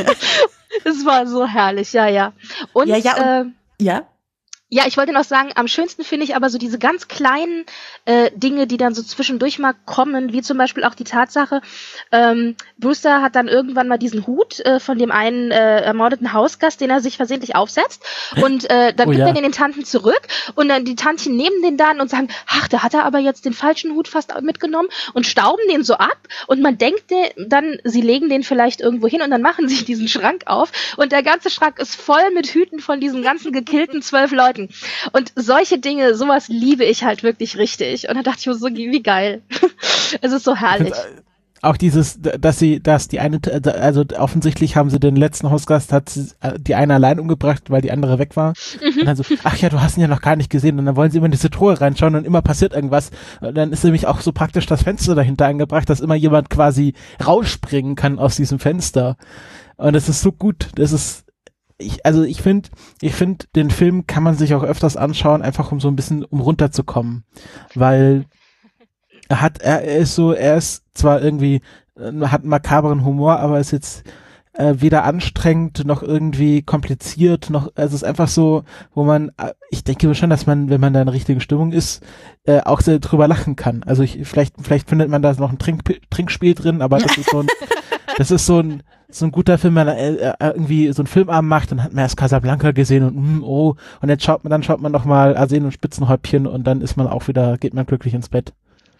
Es war so herrlich, ja, ja. Und, ja, ja, und äh, ja. Ja, ich wollte noch sagen, am schönsten finde ich aber so diese ganz kleinen äh, Dinge, die dann so zwischendurch mal kommen, wie zum Beispiel auch die Tatsache, ähm, Brewster hat dann irgendwann mal diesen Hut äh, von dem einen äh, ermordeten Hausgast, den er sich versehentlich aufsetzt und äh, dann oh, gibt ja. er den den Tanten zurück und dann die Tantchen nehmen den dann und sagen, ach, da hat er aber jetzt den falschen Hut fast mitgenommen und stauben den so ab und man denkt de- dann, sie legen den vielleicht irgendwo hin und dann machen sie diesen Schrank auf und der ganze Schrank ist voll mit Hüten von diesen ganzen gekillten zwölf Leuten. Und solche Dinge, sowas liebe ich halt wirklich richtig. Und da dachte ich mir so, wie geil. Es ist so herrlich. Auch dieses, dass sie, dass die eine, also offensichtlich haben sie den letzten Hausgast, hat sie die eine allein umgebracht, weil die andere weg war. Mhm. Und dann so, ach ja, du hast ihn ja noch gar nicht gesehen. Und dann wollen sie immer in diese Truhe reinschauen und immer passiert irgendwas. Und dann ist nämlich auch so praktisch das Fenster dahinter angebracht, dass immer jemand quasi rausspringen kann aus diesem Fenster. Und das ist so gut. Das ist, Ich, also ich finde, ich finde, den Film kann man sich auch öfters anschauen, einfach um so ein bisschen, um runterzukommen, weil er hat, er, er ist so, er ist zwar irgendwie, äh, hat einen makabren Humor, aber ist jetzt äh, weder anstrengend noch irgendwie kompliziert, noch, also es ist einfach so, wo man, äh, ich denke schon, dass man, wenn man da in der richtigen Stimmung ist, äh, auch sehr drüber lachen kann. Also ich, vielleicht, vielleicht findet man da noch ein Trink, Trinkspiel drin, aber das ist so ein, das ist so ein, so ein guter Film, wenn man äh, irgendwie so einen Filmabend macht, dann hat man erst Casablanca gesehen und mm, oh, und jetzt schaut man, dann schaut man noch mal Arsen und Spitzenhäubchen und dann ist man auch wieder, geht man glücklich ins Bett.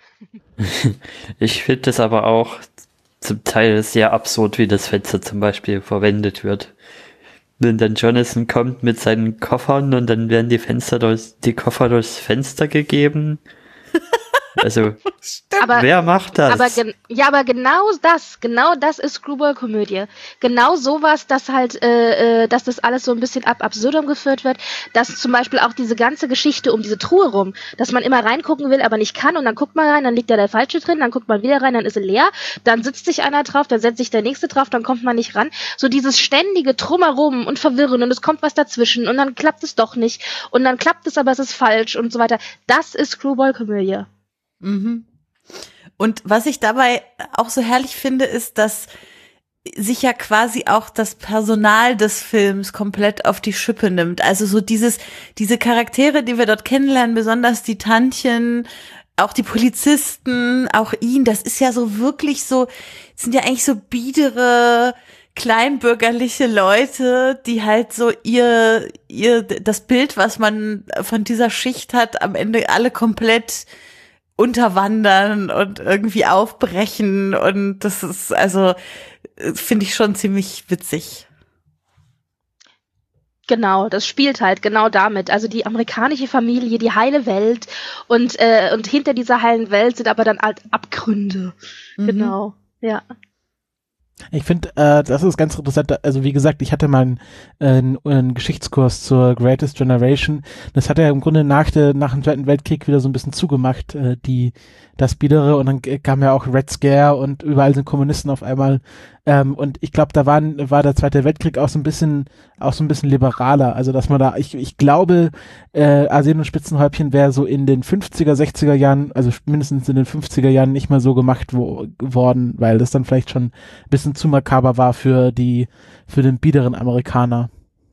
Ich finde es aber auch zum Teil sehr absurd, wie das Fenster zum Beispiel verwendet wird. Wenn dann Jonathan kommt mit seinen Koffern und dann werden die Fenster durch, die Koffer durchs Fenster gegeben. Also, aber, wer macht das? Aber gen- ja, aber genau das, genau das ist Screwball-Komödie. Genau sowas, dass halt, äh, äh, dass das alles so ein bisschen ab absurdum geführt wird, dass zum Beispiel auch diese ganze Geschichte um diese Truhe rum, dass man immer reingucken will, aber nicht kann und dann guckt man rein, dann liegt da der Falsche drin, dann guckt man wieder rein, dann ist sie leer, dann sitzt sich einer drauf, dann setzt sich der Nächste drauf, dann kommt man nicht ran. So dieses ständige Drumherum und Verwirren und es kommt was dazwischen und dann klappt es doch nicht und dann klappt es, aber es ist falsch und so weiter. Das ist Screwball-Komödie. Mhm. Und was ich dabei auch so herrlich finde, ist, dass sich ja quasi auch das Personal des Films komplett auf die Schippe nimmt. Also so dieses, diese Charaktere, die wir dort kennenlernen, besonders die Tantchen, auch die Polizisten, auch ihn, das ist ja so wirklich so, sind ja eigentlich so biedere, kleinbürgerliche Leute, die halt so ihr, ihr, das Bild, was man von dieser Schicht hat, am Ende alle komplett unterwandern und irgendwie aufbrechen und das ist, also, finde ich schon ziemlich witzig. Genau, das spielt halt genau damit. Also die amerikanische Familie, die heile Welt und, äh, und hinter dieser heilen Welt sind aber dann halt Abgründe. Mhm. Genau, ja. Ich finde, äh, das ist ganz interessant. Also wie gesagt, ich hatte mal einen, äh, einen Geschichtskurs zur Greatest Generation. Das hat er im Grunde nach der nach dem Zweiten Weltkrieg wieder so ein bisschen zugemacht, äh, die das Biedere. Und dann kam ja auch Red Scare und überall sind Kommunisten auf einmal. Ähm, und ich glaube, da waren, war der Zweite Weltkrieg auch so ein bisschen auch so ein bisschen liberaler. Also dass man da, ich ich glaube, äh, Arsen und Spitzenhäubchen wäre so in den fünfziger, sechziger Jahren, also mindestens in den fünfziger Jahren nicht mehr so gemacht wo, worden, weil das dann vielleicht schon ein bisschen zu makaber war für die, für den biederen Amerikaner.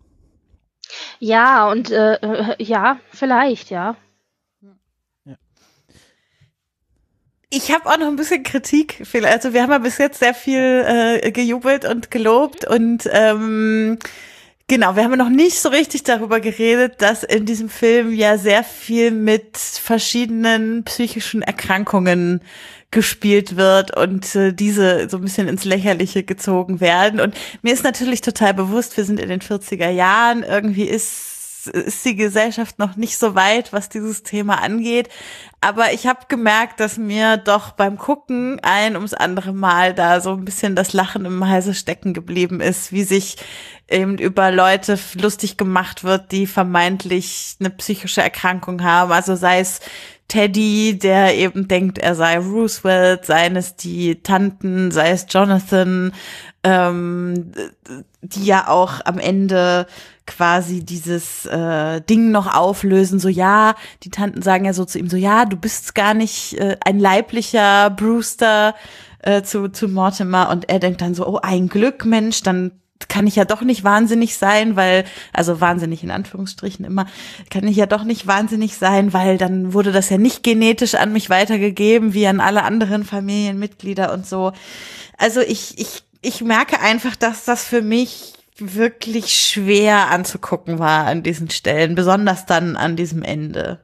Ja, und äh, ja, vielleicht, ja. Ja. Ich habe auch noch ein bisschen Kritik. Also wir haben ja bis jetzt sehr viel äh, gejubelt und gelobt und ähm, genau, wir haben ja noch nicht so richtig darüber geredet, dass in diesem Film ja sehr viel mit verschiedenen psychischen Erkrankungen gespielt wird und äh, diese so ein bisschen ins Lächerliche gezogen werden. Und mir ist natürlich total bewusst, wir sind in den vierziger Jahren, irgendwie ist ist die Gesellschaft noch nicht so weit, was dieses Thema angeht. Aber ich habe gemerkt, dass mir doch beim Gucken ein ums andere Mal da so ein bisschen das Lachen im Halse stecken geblieben ist, wie sich eben über Leute lustig gemacht wird, die vermeintlich eine psychische Erkrankung haben. Also sei es Teddy, der eben denkt, er sei Roosevelt, seien es die Tanten, sei es Jonathan, ähm, die ja auch am Ende quasi dieses äh, Ding noch auflösen, so ja, die Tanten sagen ja so zu ihm so, ja, du bist gar nicht äh, ein leiblicher Brewster äh, zu, zu Mortimer und er denkt dann so, oh, ein Glück, Mensch, dann kann ich ja doch nicht wahnsinnig sein, weil, also wahnsinnig in Anführungsstrichen immer, kann ich ja doch nicht wahnsinnig sein, weil dann wurde das ja nicht genetisch an mich weitergegeben, wie an alle anderen Familienmitglieder und so. Also ich, ich, ich merke einfach, dass das für mich wirklich schwer anzugucken war an diesen Stellen, besonders dann an diesem Ende.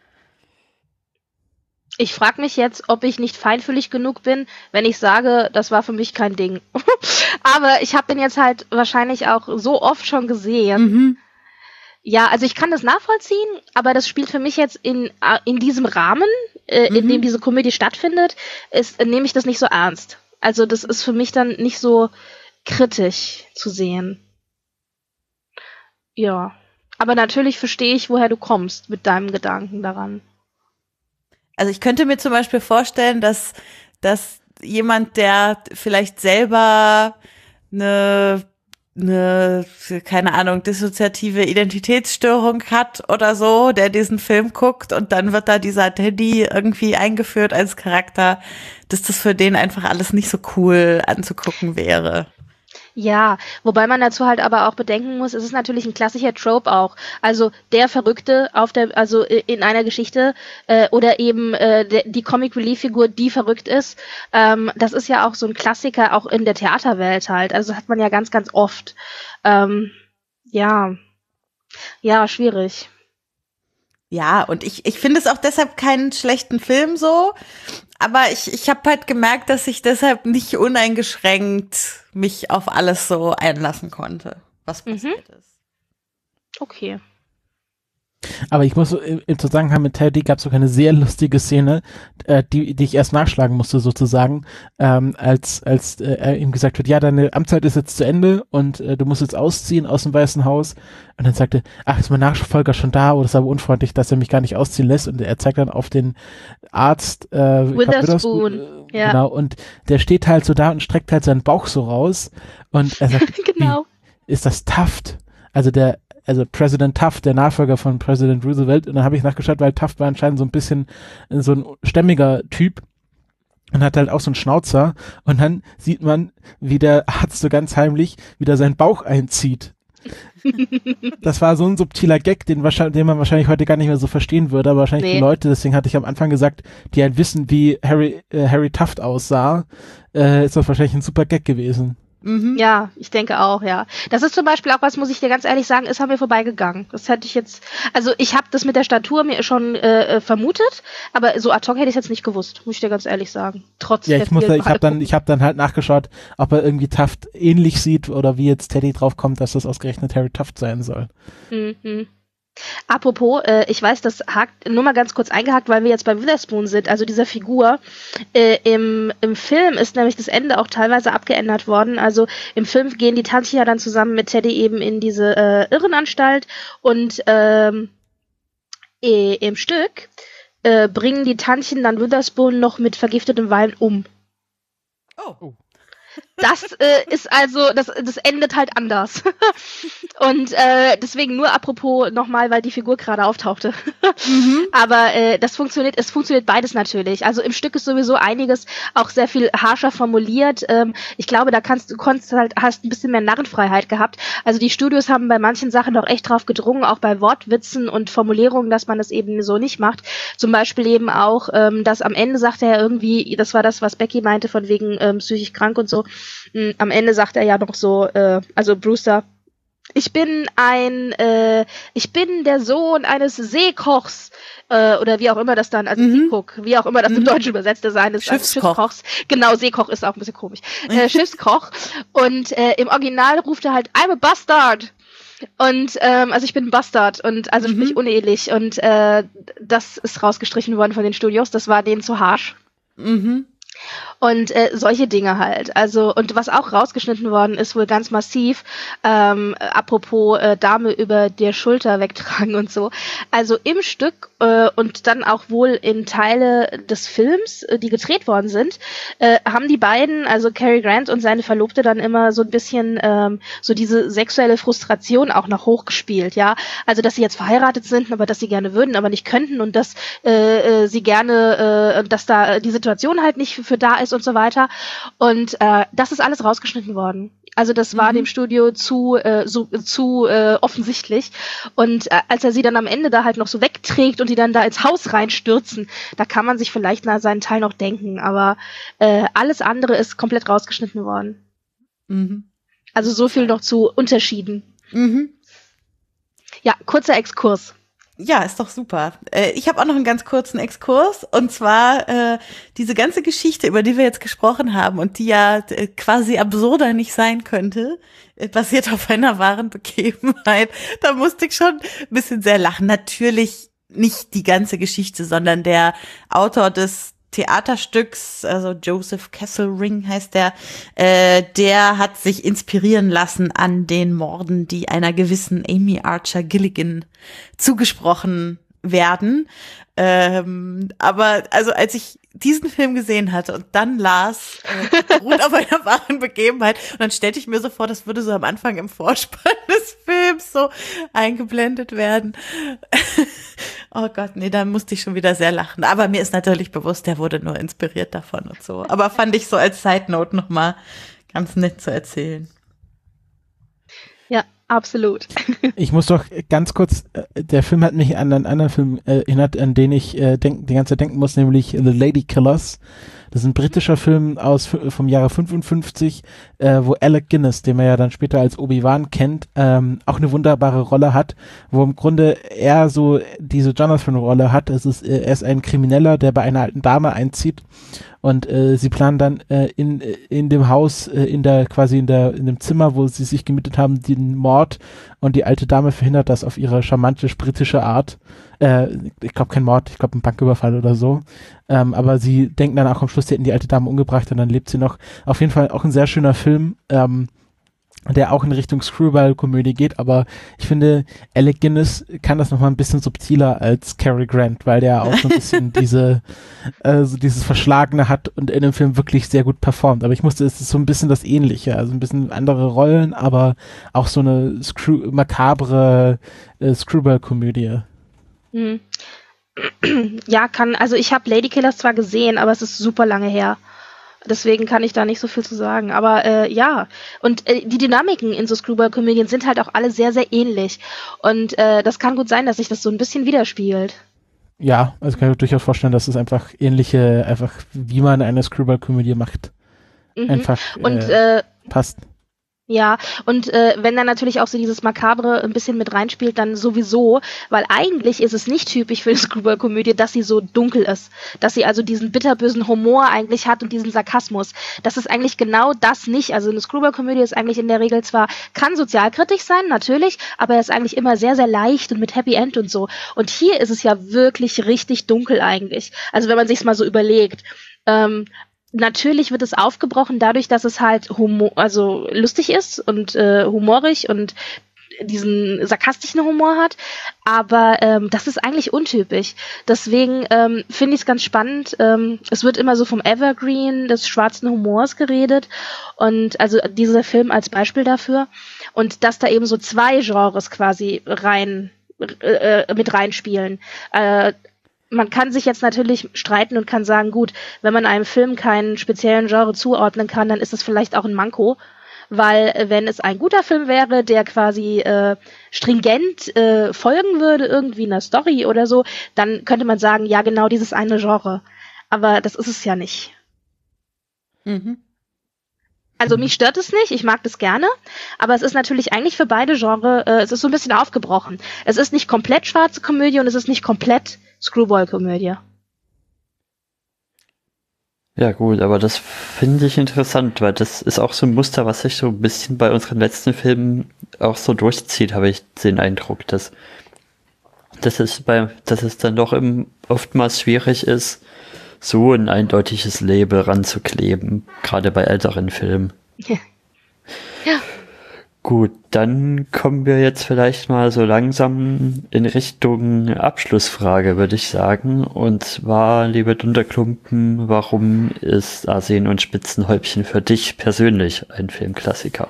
Ich frage mich jetzt, ob ich nicht feinfühlig genug bin, wenn ich sage, das war für mich kein Ding. Aber ich habe den jetzt halt wahrscheinlich auch so oft schon gesehen. Mhm. Ja, also ich kann das nachvollziehen, aber das spielt für mich jetzt in, in diesem Rahmen, äh, in Mhm. dem diese Komödie stattfindet, ist, äh, nehme ich das nicht so ernst. Also das ist für mich dann nicht so kritisch zu sehen. Ja, aber natürlich verstehe ich, woher du kommst mit deinem Gedanken daran. Also ich könnte mir zum Beispiel vorstellen, dass, dass jemand, der vielleicht selber eine, eine, keine Ahnung, dissoziative Identitätsstörung hat oder so, der diesen Film guckt und dann wird da dieser Teddy irgendwie eingeführt als Charakter, dass das für den einfach alles nicht so cool anzugucken wäre. Ja, wobei man dazu halt aber auch bedenken muss, es ist natürlich ein klassischer Trope auch. Also der Verrückte auf der, also in einer Geschichte äh, oder eben äh, der, die Comic Relief Figur, die verrückt ist. Ähm, das ist ja auch so ein Klassiker auch in der Theaterwelt halt. Also das hat man ja ganz, ganz oft. Ähm, ja, ja, schwierig. Ja, und ich, ich finde es auch deshalb keinen schlechten Film so, aber ich, ich habe halt gemerkt, dass ich deshalb nicht uneingeschränkt mich auf alles so einlassen konnte, was passiert Mhm. ist. Okay. Aber ich muss, im im Zusammenhang mit Teddy gab es sogar eine sehr lustige Szene, äh, die, die ich erst nachschlagen musste sozusagen, ähm, als, als äh, er ihm gesagt wird, ja, deine Amtszeit ist jetzt zu Ende und äh, du musst jetzt ausziehen aus dem Weißen Haus. Und dann sagte, ach, ist mein Nachfolger schon da oder ist aber unfreundlich, dass er mich gar nicht ausziehen lässt. Und er zeigt dann auf den Arzt, äh, ich glaub, Witherspoon, Witherspoon, äh, ja. genau, und der steht halt so da und streckt halt seinen Bauch so raus und er sagt, Genau. wie, ist das Taft? Also der also Präsident Taft, der Nachfolger von Präsident Roosevelt. Und dann habe ich nachgeschaut, weil Taft war anscheinend so ein bisschen so ein stämmiger Typ und hat halt auch so einen Schnauzer. Und dann sieht man, wie der Arzt so ganz heimlich wieder seinen Bauch einzieht. Das war so ein subtiler Gag, den, wahrscheinlich, den man wahrscheinlich heute gar nicht mehr so verstehen würde, aber wahrscheinlich Nee. die Leute, deswegen hatte ich am Anfang gesagt, die halt wissen, wie Harry, äh, Harry Taft aussah, äh, ist das wahrscheinlich ein super Gag gewesen. Mhm. Ja, ich denke auch, ja. Das ist zum Beispiel auch was, muss ich dir ganz ehrlich sagen, ist an mir vorbeigegangen. Das hätte ich jetzt, also ich habe das mit der Statur mir schon äh, vermutet, aber so ad hoc hätte ich es jetzt nicht gewusst, muss ich dir ganz ehrlich sagen. Trotz Ja, der ich muss, vielen ich habe dann, ich habe dann halt nachgeschaut, ob er irgendwie Taft ähnlich sieht oder wie jetzt Teddy drauf kommt, dass das ausgerechnet Harry Taft sein soll. Mhm. Apropos, äh, ich weiß, das hakt, nur mal ganz kurz eingehakt, weil wir jetzt bei Witherspoon sind, also dieser Figur. Äh, im, Im Film ist nämlich das Ende auch teilweise abgeändert worden. Also im Film gehen die Tantchen ja dann zusammen mit Teddy eben in diese äh, Irrenanstalt und ähm, äh, im Stück äh, bringen die Tantchen dann Witherspoon noch mit vergiftetem Wein um. Oh. Das äh, ist also, das, das endet halt anders. Und äh, deswegen nur apropos nochmal, weil die Figur gerade auftauchte. Mhm. Aber äh, das funktioniert, es funktioniert beides natürlich. Also im Stück ist sowieso einiges auch sehr viel harscher formuliert. Ähm, ich glaube, da kannst du konntest halt, hast ein bisschen mehr Narrenfreiheit gehabt. Also die Studios haben bei manchen Sachen doch echt drauf gedrungen, auch bei Wortwitzen und Formulierungen, dass man das eben so nicht macht. Zum Beispiel eben auch, ähm, dass am Ende sagt er irgendwie, das war das, was Becky meinte, von wegen ähm, psychisch krank und so. Ähm, am Ende sagt er ja noch so, äh, also Brewster, ich bin ein, äh, ich bin der Sohn eines Seekochs, äh, oder wie auch immer das dann, also mhm. Seekoch, wie auch immer das mhm. im Deutschen übersetzt sein ist. Schiffskoch. Also Schiffskochs. Genau, Seekoch ist auch ein bisschen komisch. Äh, Schiffskoch. Und äh, im Original ruft er halt, I'm a bastard. Und, ähm, also ich bin ein Bastard und also sprich mhm. unehelich. Und äh, das ist rausgestrichen worden von den Studios, das war denen zu harsch. Mhm. Und äh, solche Dinge halt. Also, und was auch rausgeschnitten worden ist, wohl ganz massiv, ähm, apropos äh, Dame über der Schulter wegtragen und so. Also im Stück äh, und dann auch wohl in Teile des Films, äh, die gedreht worden sind, äh, haben die beiden, also Cary Grant und seine Verlobte, dann immer so ein bisschen ähm, so diese sexuelle Frustration auch noch hochgespielt, ja. Also, dass sie jetzt verheiratet sind, aber dass sie gerne würden, aber nicht könnten und dass äh, äh, sie gerne, äh, dass da die Situation halt nicht für da ist und so weiter. Und äh, das ist alles rausgeschnitten worden. Also das war mhm. dem Studio zu äh, so, zu äh, offensichtlich. Und äh, als er sie dann am Ende da halt noch so wegträgt und die dann da ins Haus reinstürzen, da kann man sich vielleicht nach seinen Teil noch denken. Aber äh, alles andere ist komplett rausgeschnitten worden. Mhm. Also so viel noch zu Unterschieden. Mhm. Ja, kurzer Exkurs. Ja, ist doch super. Äh, ich habe auch noch einen ganz kurzen Exkurs, und zwar äh, diese ganze Geschichte, über die wir jetzt gesprochen haben und die ja äh, quasi absurder nicht sein könnte, äh, basiert auf einer wahren Begebenheit. Da musste ich schon ein bisschen sehr lachen. Natürlich nicht die ganze Geschichte, sondern der Autor des Theaterstücks, also Joseph Kesselring heißt der, äh, der hat sich inspirieren lassen an den Morden, die einer gewissen Amy Archer Gilligan zugesprochen werden. Ähm, aber also als ich diesen Film gesehen hatte und dann las, äh, beruht auf einer wahren Begebenheit, und dann stellte ich mir so vor, das würde so am Anfang im Vorspann des Films so eingeblendet werden. Oh Gott, nee, da musste ich schon wieder sehr lachen. Aber mir ist natürlich bewusst, der wurde nur inspiriert davon und so. Aber fand ich so als Side Note nochmal ganz nett zu erzählen. Ja, absolut. Ich muss doch ganz kurz, äh, der Film hat mich an einen anderen Film äh, erinnert, an den ich äh, denk, die ganze Zeit denken muss, nämlich The Lady Killers. Das ist ein britischer Film aus vom Jahre fünfundfünfzig, äh, wo Alec Guinness, den man ja dann später als Obi-Wan kennt, ähm, auch eine wunderbare Rolle hat, wo im Grunde er so diese Jonathan-Rolle hat. Es ist, äh, er ist ein Krimineller, der bei einer alten Dame einzieht, und äh, sie planen dann äh, in in dem Haus, äh, in der quasi in der in dem Zimmer, wo sie sich gemietet haben, den Mord, und die alte Dame verhindert das auf ihre charmante britische Art. Äh, ich glaube kein Mord, ich glaube ein Banküberfall oder so. Ähm, aber sie denken dann auch am Schluss, sie hätten die alte Dame umgebracht und dann lebt sie noch. Auf jeden Fall auch ein sehr schöner Film, ähm, der auch in Richtung Screwball-Komödie geht, aber ich finde, Alec Guinness kann das nochmal ein bisschen subtiler als Cary Grant, weil der auch so ein bisschen diese, äh, so dieses Verschlagene hat und in dem Film wirklich sehr gut performt. Aber ich musste, es ist so ein bisschen das Ähnliche, also ein bisschen andere Rollen, aber auch so eine Screw makabre äh, Screwball-Komödie. Hm. Ja, kann, also ich habe Lady Killers zwar gesehen, aber es ist super lange her. Deswegen kann ich da nicht so viel zu sagen. Aber äh, ja, und äh, die Dynamiken in so Screwball-Komödien sind halt auch alle sehr, sehr ähnlich. Und äh, das kann gut sein, dass sich das so ein bisschen widerspiegelt. Ja, also kann ich mir durchaus vorstellen, dass es einfach ähnliche, einfach wie man eine Screwball-Komödie macht, mhm. einfach und, äh, äh, passt. Ja, und äh, wenn dann natürlich auch so dieses Makabre ein bisschen mit reinspielt, dann sowieso, weil eigentlich ist es nicht typisch für eine Screwball-Komödie, dass sie so dunkel ist, dass sie also diesen bitterbösen Humor eigentlich hat und diesen Sarkasmus. Das ist eigentlich genau das nicht. Also eine Screwball-Komödie ist eigentlich in der Regel zwar, kann sozialkritisch sein, natürlich, aber er ist eigentlich immer sehr, sehr leicht und mit Happy End und so. Und hier ist es ja wirklich richtig dunkel eigentlich. Also wenn man sich's mal so überlegt. Ähm, Natürlich wird es aufgebrochen dadurch, dass es halt humor, also lustig ist und äh, humorig und diesen sarkastischen Humor hat, aber ähm, das ist eigentlich untypisch. Deswegen ähm, finde ich es ganz spannend. Ähm, es wird immer so vom Evergreen des schwarzen Humors geredet und also dieser Film als Beispiel dafür und dass da eben so zwei Genres quasi rein äh, mit reinspielen. Äh, man kann sich jetzt natürlich streiten und kann sagen, gut, wenn man einem Film keinen speziellen Genre zuordnen kann, dann ist es vielleicht auch ein Manko. Weil wenn es ein guter Film wäre, der quasi äh, stringent äh, folgen würde, irgendwie einer Story oder so, dann könnte man sagen, ja genau dieses eine Genre. Aber das ist es ja nicht. Mhm. Also mich stört es nicht, ich mag das gerne, aber es ist natürlich eigentlich für beide Genres, äh, es ist so ein bisschen aufgebrochen. Es ist nicht komplett schwarze Komödie und es ist nicht komplett Screwball-Komödie. Ja gut, aber das finde ich interessant, weil das ist auch so ein Muster, was sich so ein bisschen bei unseren letzten Filmen auch so durchzieht, habe ich den Eindruck, dass, dass, es, bei, dass es dann doch im, oftmals schwierig ist, so ein eindeutiges Label ranzukleben, gerade bei älteren Filmen. Ja. Ja. Gut, dann kommen wir jetzt vielleicht mal so langsam in Richtung Abschlussfrage, würde ich sagen. Und zwar, liebe Dunderklumpen, warum ist Arsen und Spitzenhäubchen für dich persönlich ein Filmklassiker?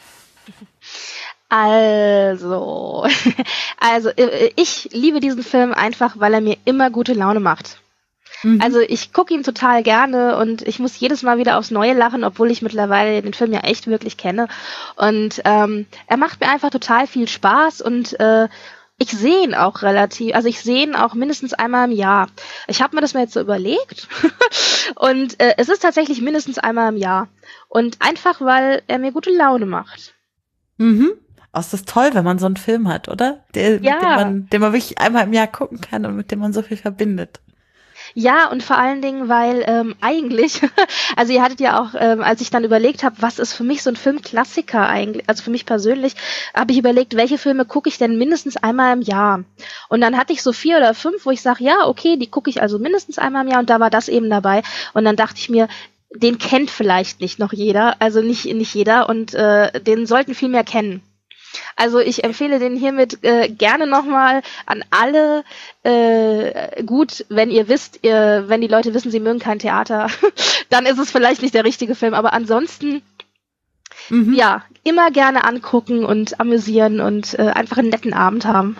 Also, also ich liebe diesen Film einfach, weil er mir immer gute Laune macht. Mhm. Also ich gucke ihn total gerne und ich muss jedes Mal wieder aufs Neue lachen, obwohl ich mittlerweile den Film ja echt wirklich kenne. Und ähm, er macht mir einfach total viel Spaß und äh, ich sehe ihn auch relativ, also ich sehe ihn auch mindestens einmal im Jahr. Ich habe mir das mal jetzt so überlegt und äh, es ist tatsächlich mindestens einmal im Jahr. Und einfach, weil er mir gute Laune macht. Mhm. Oh, ist das toll, wenn man so einen Film hat, oder? Der, ja. Mit dem man, den man wirklich einmal im Jahr gucken kann und mit dem man so viel verbindet. Ja, und vor allen Dingen, weil ähm, eigentlich, also ihr hattet ja auch, ähm, als ich dann überlegt habe, was ist für mich so ein Filmklassiker eigentlich, also für mich persönlich, habe ich überlegt, welche Filme gucke ich denn mindestens einmal im Jahr. Und dann hatte ich so vier oder fünf, wo ich sage, ja, okay, die gucke ich also mindestens einmal im Jahr und da war das eben dabei. Und dann dachte ich mir, den kennt vielleicht nicht noch jeder, also nicht, nicht jeder und äh, den sollten viel mehr kennen. Also ich empfehle den hiermit äh, gerne nochmal an alle. Äh, gut, wenn ihr wisst, ihr, wenn die Leute wissen, sie mögen kein Theater, dann ist es vielleicht nicht der richtige Film. Aber ansonsten, mhm. ja, immer gerne angucken und amüsieren und äh, einfach einen netten Abend haben.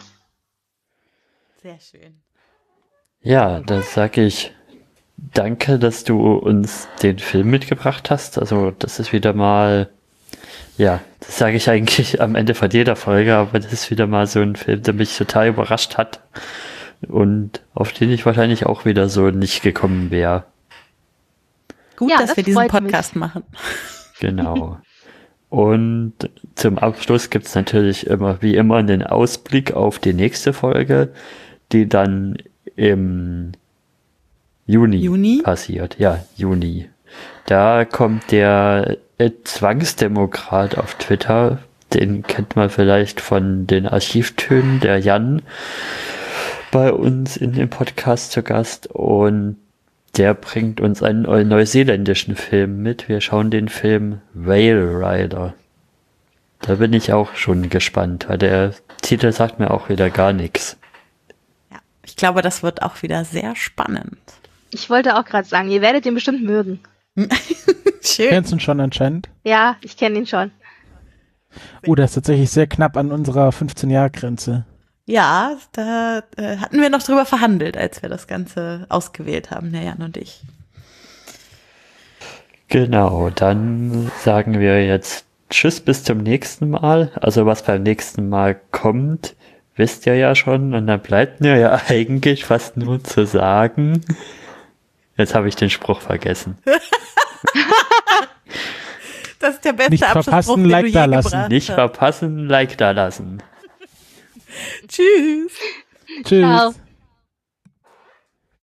Sehr schön. Ja, da sage ich danke, dass du uns den Film mitgebracht hast. Also das ist wieder mal... Ja, das sage ich eigentlich am Ende von jeder Folge, aber das ist wieder mal so ein Film, der mich total überrascht hat und auf den ich wahrscheinlich auch wieder so nicht gekommen wäre. Gut, ja, dass das wir diesen freut Podcast mich. machen. Genau. Und zum Abschluss gibt's natürlich immer, wie immer, einen Ausblick auf die nächste Folge, die dann im Juni, Juni? passiert. Ja, Juni. Da kommt der Zwangsdemokrat auf Twitter, den kennt man vielleicht von den Archivtönen, der Jan, bei uns in dem Podcast zu Gast und der bringt uns einen neuseeländischen Film mit. Wir schauen den Film Whale Rider. Da bin ich auch schon gespannt, weil der Titel sagt mir auch wieder gar nichts. Ja, ich glaube, das wird auch wieder sehr spannend. Ich wollte auch gerade sagen, ihr werdet ihn bestimmt mögen. Schön. Kennst du ihn schon anscheinend? Ja, ich kenne ihn schon. Oh, der ist tatsächlich sehr knapp an unserer fünfzehn-Jahr-Grenze. Ja, da äh, hatten wir noch drüber verhandelt, als wir das Ganze ausgewählt haben, der Jan und ich. Genau, dann sagen wir jetzt Tschüss, bis zum nächsten Mal. Also was beim nächsten Mal kommt, wisst ihr ja schon. Und dann bleibt mir ja eigentlich fast nur zu sagen... Jetzt habe ich den Spruch vergessen. Das ist der beste Nicht Abschlussspruch, verpassen, den Like du je da lassen. gebracht Nicht hast. verpassen, Like da lassen. Tschüss. Tschüss. Ciao.